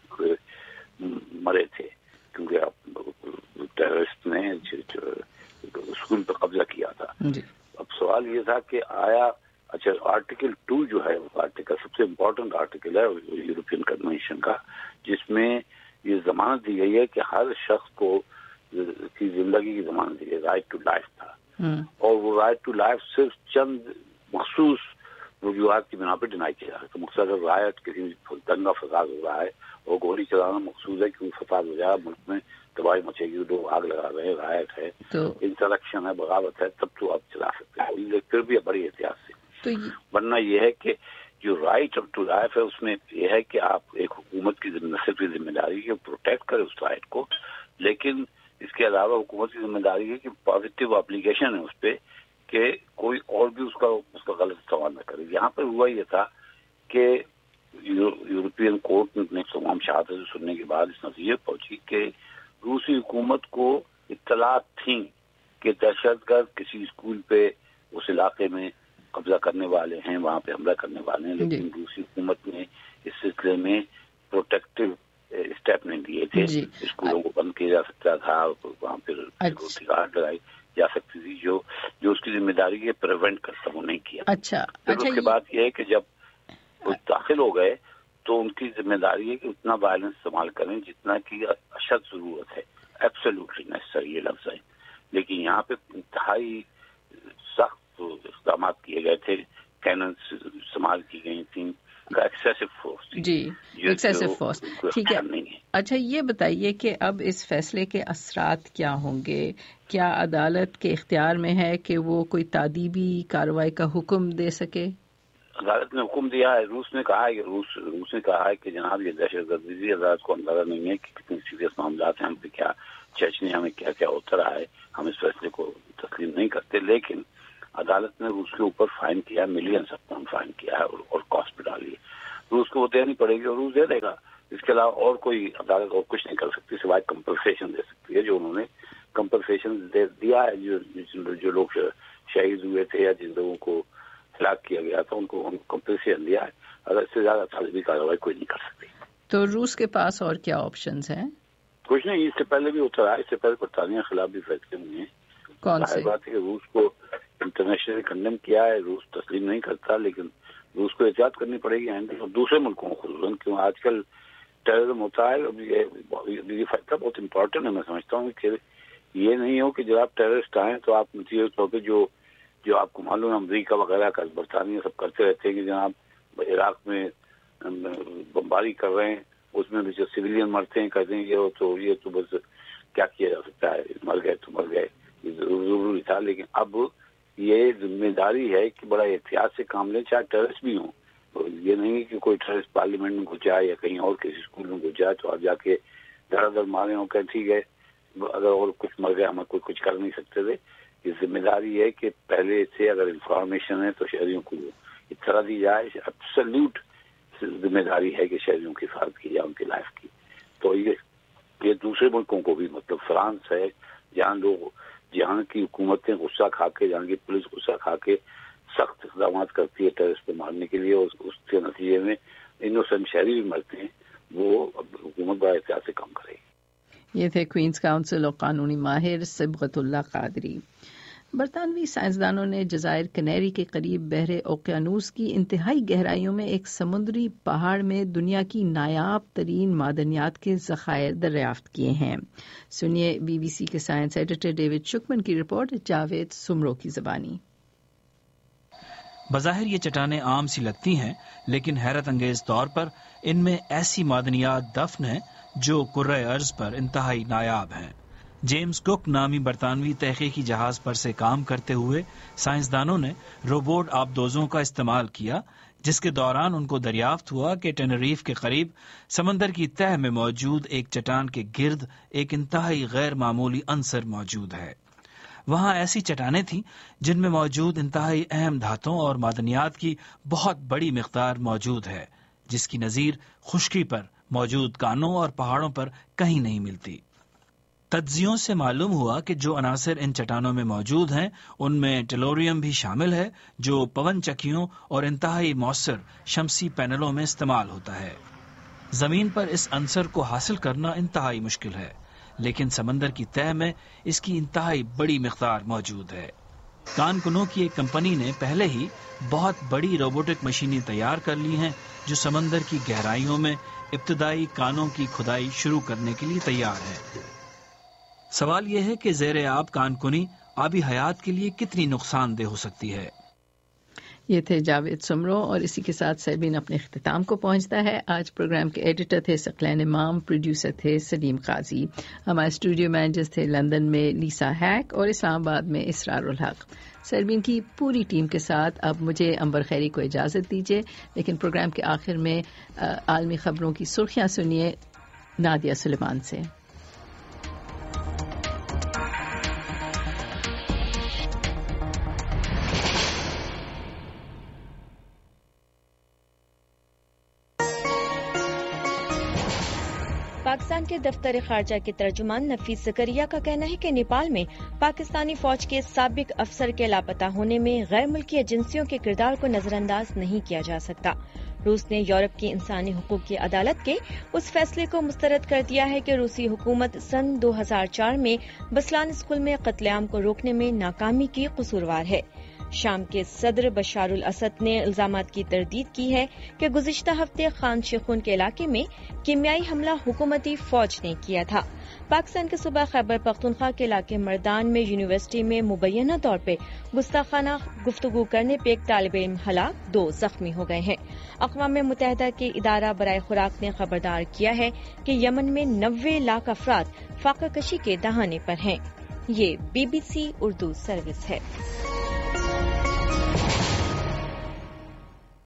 مرے تھے کیونکہ ٹیررسٹ نے اسکول پہ قبضہ کیا تھا۔ اب سوال یہ تھا کہ آیا اچھا آرٹیکل ٹو جو ہے، آرٹیکل سب سے امپورٹنٹ آرٹیکل ہے یورپین کنونشن کا، جس میں یہ ضمانت دی گئی ہے کہ ہر شخص کو کی زندگی کی ضمانت دی گئی، رائٹ ٹو لائف تھا، اور وہ رائٹ ٹو لائف صرف چند مخصوص وجوہات کی بنا پہ ڈینائی کیا ہے۔ تو مقصد اگر رائٹ کسی دنگا فساد ہو رہا ہے اور گولی چلانا مقصود ہے کہ وہ فساد ہو جائے، ملک میں تباہی مچے گی، لوگ آگ لگا رہے ہیں، رائٹ ہے، انسرکشن ہے، بغاوت ہے، تب تو آپ چلا سکتے ہیں، لیکن پھر بھی بڑی احتیاط سے، ورنہ یہ ہے کہ جو رائٹ ٹو لائف ہے اس میں یہ ہے کہ آپ ایک حکومت کی صرف ذمہ داری ہے پروٹیکٹ کرے اس رائٹ کو، لیکن اس کے علاوہ حکومت کی ذمہ داری ہے کہ پازیٹیو اپلیکیشن ہے اس پہ کہ کوئی اور بھی اس کا اس کا غلط استعمال نہ کرے۔ یہاں پر ہوا یہ تھا کہ یورپین کورٹ نے تمام شہادتیں سننے کے بعد اس نتیجے پہنچی کہ روسی حکومت کو اطلاعات تھیں کہ دہشت گرد کسی اسکول پہ اس علاقے میں قبضہ کرنے والے ہیں وہاں پہ حملہ کرنے والے ہیں، لیکن روسی حکومت نے اس سلسلے میں پروٹیکٹیو اسٹیپ نہیں دیے تھے. اسکولوں کو بند کیا جا سکتا تھا، وہاں پہ سیکورٹی گارڈ لگائی جا سکتی تھی، جو جو اس کی ذمہ داری ہے پریونٹ کرتا وہ نہیں کیا. اچھا پھر اس کے بعد یہ ہے کہ جب وہ داخل ہو گئے تو ان کی ذمہ داری ہے کہ اتنا وائلنس استعمال کریں جتنا کی اشد ضرورت ہے، ایبسولوٹلی نیسسری یہ لفظ ہے. لیکن یہاں پہ انتہائی سخت اقدامات کیے گئے تھے، کیننس استعمال کی گئی تھیں، ایکسیسو فورس. جی ایکسیسو فورس، ٹھیک ہے. اچھا یہ بتائیے کہ اب اس فیصلے کے اثرات کیا ہوں گے؟ کیا عدالت کے اختیار میں ہے کہ وہ کوئی تعدیبی کارروائی کا حکم دے سکے؟ عدالت نے حکم دیا ہے، روس نے کہا ہے کہ روس روس نے کہا ہے کہ جناب یہ دہشت گردی، عدالت کو اندازہ نہیں ہے کہ کتنی سیریس معاملات ہیں، ہم پہ کیا چیچنیا میں کیا کیا ہوتا رہا ہے، ہم اس فیصلے کو تسلیم نہیں کرتے. لیکن عدالت نے روس کے اوپر فائن کیا، ملینز آف پاؤنڈ فائن کیا ہے اور کاسٹ پہ ڈالی ہے. روس کو وہ دینی پڑے گی اور روس دے دے گا. اس کے علاوہ اور کوئی عدالت اور کچھ نہیں کر سکتی سوائے کمپنسیشن دے سکتی ہے، جو انہوں نے کمپنسیشن دیا ہے. جو جو لوگ شہید ہوئے تھے یا جن لوگوں کو ہلاک کیا گیا تھا ان کو کمپنسیشن دیا ہے. اگر اس سے زیادہ تعلیمی کارروائی کوئی نہیں کر سکتی. تو روس کے پاس اور کیا آپشنز ہیں؟ کچھ نہیں. اس سے پہلے بھی ہوتا رہا، اس سے پہلے برطانیہ کے خلاف بھی فیصلے ہوئے ہیں. کون سے؟ بات ہے کہ روس کو انٹرنیشنلی کنڈیم کیا ہے، روس تسلیم نہیں کرتا، لیکن روس کو احتیاط کرنی پڑے گی اور دوسرے ملکوں کو خصوصاً، کیوں آج کل ٹیررزم ہوتا ہے. یہ فیصلہ بہت امپورٹنٹ ہے. میں سمجھتا ہوں کہ یہ نہیں ہو کہ جب آپ ٹیررسٹ آئیں تو آپ نتیجے طور پہ جو جو آپ کو معلوم ہے امریکہ وغیرہ کا برطانیہ سب کرتے رہتے ہیں کہ جناب عراق میں بمباری کر رہے ہیں، اس میں بھی جو سویلین مرتے ہیں کہتے ہیں کہ تو یہ تو بس کیا کیا جا سکتا ہے، مر گئے تو مر گئے، یہ ضروری تھا. لیکن اب یہ ذمہ داری ہے کہ بڑا احتیاط سے کام لیں، چاہے ٹیررسٹ بھی ہوں. یہ نہیں کہ کوئی ٹیررسٹ پارلیمنٹ میں گھس جائے یا کہیں اور کسی اسکول میں گھس جائے تو آپ جا کے دھڑا دھڑ مارے ہوں کہ ٹھیک ہے اگر اور کچھ مر گیا ہم کوئی کچھ کر نہیں سکتے تھے. یہ ذمہ داری ہے کہ پہلے سے اگر انفارمیشن ہے تو شہریوں کو اطلاع دی جائے. ایبسلیوٹ ذمہ داری ہے کہ شہریوں کی حفاظت کی جائے، ان کی لائف کی. تو یہ یہ دوسرے ملکوں کو بھی، مطلب فرانس ہے جہاں لوگ جہاں کی حکومتیں غصہ کھا کے، جہاں کی پولیس غصہ کھا کے سخت اقدامات کرتی ہے ٹیررسٹ کو مارنے کے لیے، اور اس کے نتیجے میں انوسنٹ شہری بھی مرتے ہیں، وہ حکومت بڑا احتیاط سے کام کرے گی. یہ تھے کوئنز کاؤنسل اور قانونی ماہر صبغت اللہ قادری. برطانوی سائنسدانوں نے جزائر کنیری کے قریب بحر اوقیانوس کی انتہائی گہرائیوں میں ایک سمندری پہاڑ میں دنیا کی نایاب ترین معدنیات کے ذخائر دریافت کیے ہیں. سنیے بی بی سی کے سائنس ایڈیٹر ڈیوڈ شکمن کی رپورٹ جاوید سمرو کی زبانی. بظاہر یہ چٹانیں عام سی لگتی ہیں، لیکن حیرت انگیز طور پر ان میں ایسی معدنیات دفن ہیں جو کرۂ ارض پر انتہائی نایاب ہیں. جیمز کک نامی برطانوی تحقیقی جہاز پر سے کام کرتے ہوئے سائنسدانوں نے روبوٹ آبدوزوں کا استعمال کیا، جس کے دوران ان کو دریافت ہوا کہ ٹینریف کے قریب سمندر کی تہہ میں موجود ایک چٹان کے گرد ایک انتہائی غیر معمولی عنصر موجود ہے. وہاں ایسی چٹانیں تھیں جن میں موجود انتہائی اہم دھاتوں اور معدنیات کی بہت بڑی مقدار موجود ہے، جس کی نظیر خشکی پر موجود کانوں اور پہاڑوں پر کہیں نہیں ملتی. تجزیوں سے معلوم ہوا کہ جو عناصر ان چٹانوں میں موجود ہیں ان میں ٹیلوریم بھی شامل ہے، جو پون چکیوں اور انتہائی مؤثر شمسی پینلوں میں استعمال ہوتا ہے. زمین پر اس عنصر کو حاصل کرنا انتہائی مشکل ہے، لیکن سمندر کی تہہ میں اس کی انتہائی بڑی مقدار موجود ہے. کان کنو کی ایک کمپنی نے پہلے ہی بہت بڑی روبوٹک مشینیں تیار کر لی ہیں جو سمندر کی گہرائیوں میں ابتدائی کانوں کی کھدائی شروع کرنے کے لیے تیار ہے. سوال یہ ہے کہ زیر آب کان کنی آبی حیات کے لیے کتنی نقصان دہ ہو سکتی ہے. یہ تھے جاوید سمرو، اور اسی کے ساتھ سیربین اپنے اختتام کو پہنچتا ہے. آج پروگرام کے ایڈیٹر تھے ثقلین امام، پروڈیوسر تھے سلیم قاضی، ہمارے اسٹوڈیو مینیجرز تھے لندن میں لیسا ہیک اور اسلام آباد میں اسرار الحق. سیربین کی پوری ٹیم کے ساتھ اب مجھے امبر خیری کو اجازت دیجیے، لیکن پروگرام کے آخر میں عالمی خبروں کی سرخیاں سنیے نادیہ سلیمان سے. پاکستان کے دفتر خارجہ کے ترجمان نفیس زکریا کا کہنا ہے کہ نیپال میں پاکستانی فوج کے سابق افسر کے لاپتہ ہونے میں غیر ملکی ایجنسیوں کے کردار کو نظر انداز نہیں کیا جا سکتا۔ روس نے یورپ کی انسانی حقوق کی عدالت کے اس فیصلے کو مسترد کر دیا ہے کہ روسی حکومت سن دو ہزار چار میں بسلان اسکول میں قتل عام کو روکنے میں ناکامی کی قصوروار ہے۔ شام کے صدر بشار الاسد نے الزامات کی تردید کی ہے کہ گزشتہ ہفتے خان شیخون کے علاقے میں کیمیائی حملہ حکومتی فوج نے کیا تھا۔ پاکستان کے صوبہ خیبر پختونخوا کے علاقے مردان میں یونیورسٹی میں مبینہ طور پہ گستاخانہ گفتگو کرنے پہ ایک طالب علم ہلاک، دو زخمی ہو گئے ہیں۔ اقوام متحدہ کے ادارہ برائے خوراک نے خبردار کیا ہے کہ یمن میں نوے لاکھ افراد فاقہ کشی کے دہانے پر ہیں۔ یہ B B C Urdu service ہے۔